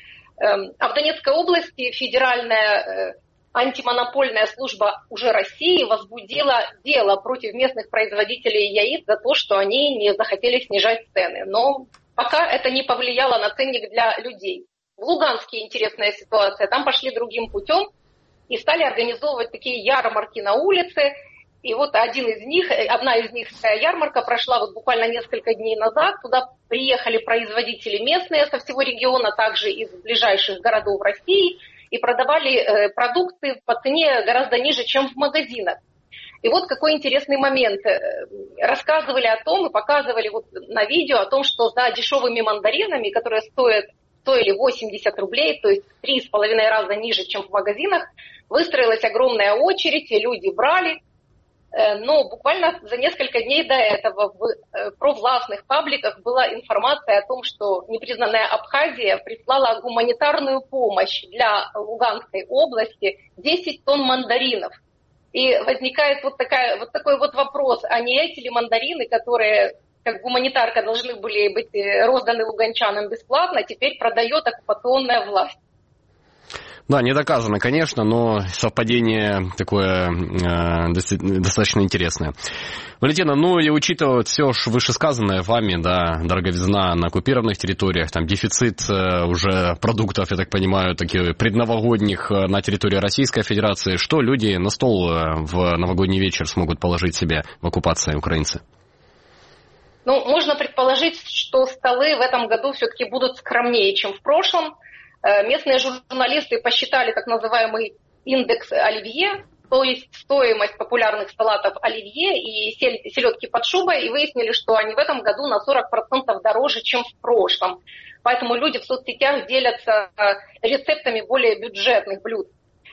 А в Донецкой области федеральная антимонопольная служба уже России возбудила дело против местных производителей яиц за то, что они не захотели снижать цены. Но пока это не повлияло на ценник для людей. В Луганске интересная ситуация. Там пошли другим путем и стали организовывать такие ярмарки на улице. И вот одна из них, такая ярмарка, прошла вот буквально несколько дней назад. Туда приехали производители местные со всего региона, также из ближайших городов России, и продавали продукты по цене гораздо ниже, чем в магазинах. И вот какой интересный момент. Рассказывали о том и показывали вот на видео о том, что за дешевыми мандаринами, которые стоили 80 рублей, то есть 3,5 раза ниже, чем в магазинах, выстроилась огромная очередь, и люди брали. Но буквально за несколько дней до этого в провластных пабликах была информация о том, что непризнанная Абхазия прислала гуманитарную помощь для Луганской области 10 тонн мандаринов. И возникает вот такой вопрос, а не эти ли мандарины, которые как гуманитарка должны были быть розданы луганчанам бесплатно, теперь продает оккупационная власть? Да, не доказано, конечно, но совпадение такое достаточно интересное. Валентина, и учитывая все вышесказанное вами, да, дороговизна на оккупированных территориях, там дефицит уже продуктов, я так понимаю, таких предновогодних на территории Российской Федерации, что люди на стол в новогодний вечер смогут положить себе в оккупации украинцы? Можно предположить, что столы в этом году все-таки будут скромнее, чем в прошлом. Местные журналисты посчитали так называемый индекс оливье, то есть стоимость популярных салатов оливье и селедки под шубой, и выяснили, что они в этом году на 40% дороже, чем в прошлом. Поэтому люди в соцсетях делятся рецептами более бюджетных блюд.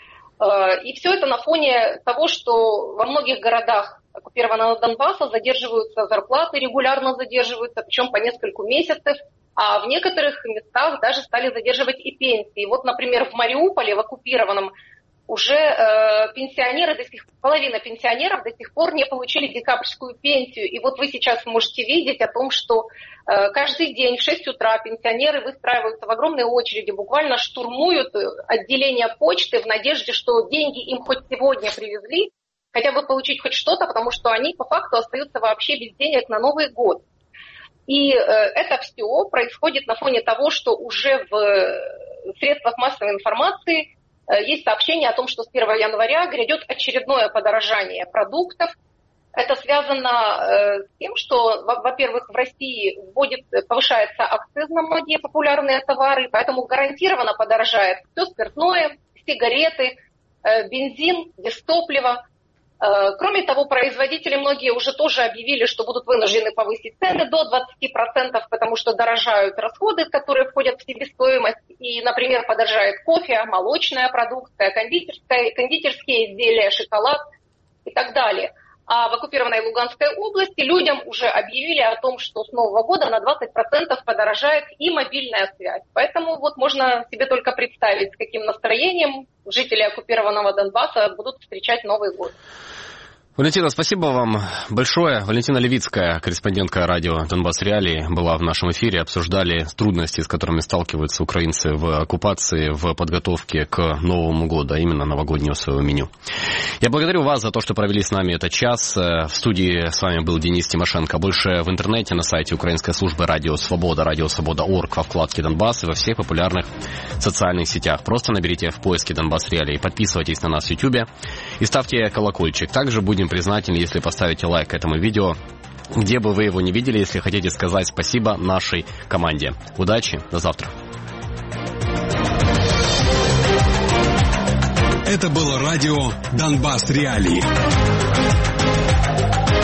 И все это на фоне того, что во многих городах оккупированного Донбасса задерживаются зарплаты, регулярно задерживаются, причем по нескольку месяцев, а в некоторых местах даже стали задерживать и пенсии. Вот, например, в Мариуполе, в оккупированном, уже половина пенсионеров до сих пор не получили декабрьскую пенсию. И вот вы сейчас можете видеть о том, что каждый день в 6 утра пенсионеры выстраиваются в огромные очереди, буквально штурмуют отделение почты в надежде, что деньги им хоть сегодня привезли, хотя бы получить хоть что-то, потому что они по факту остаются вообще без денег на Новый год. И это все происходит на фоне того, что уже в средствах массовой информации есть сообщение о том, что с 1 января грядет очередное подорожание продуктов. Это связано с тем, что, во-первых, в России повышается акциз на многие популярные товары, поэтому гарантированно подорожает все спиртное, сигареты, бензин, дизтопливо. Кроме того, производители многие уже тоже объявили, что будут вынуждены повысить цены до 20%, потому что дорожают расходы, которые входят в себестоимость. И, например, подорожает кофе, молочная продукция, кондитерские изделия, шоколад и так далее. А в оккупированной Луганской области людям уже объявили о том, что с Нового года на 20% подорожает и мобильная связь. Поэтому вот можно себе только представить, с каким настроением жители оккупированного Донбасса будут встречать Новый год. Валентина, спасибо вам большое. Валентина Левицкая, корреспондентка радио «Донбасс Реалии», была в нашем эфире. Обсуждали трудности, с которыми сталкиваются украинцы в оккупации, в подготовке к Новому году, а именно новогоднего своего меню. Я благодарю вас за то, что провели с нами этот час. В студии с вами был Денис Тимошенко. Больше в интернете на сайте украинской службы «Радио Свобода», радиосвобода.орг во вкладке «Донбасс» и во всех популярных социальных сетях. Просто наберите в поиске «Донбасс Реалии», подписывайтесь на нас в YouTube и ставьте колокольчик. Также будем признательны, если поставите лайк этому видео, где бы вы его не видели, если хотите сказать спасибо нашей команде. Удачи, до завтра. Это было радио «Донбасс Реалии».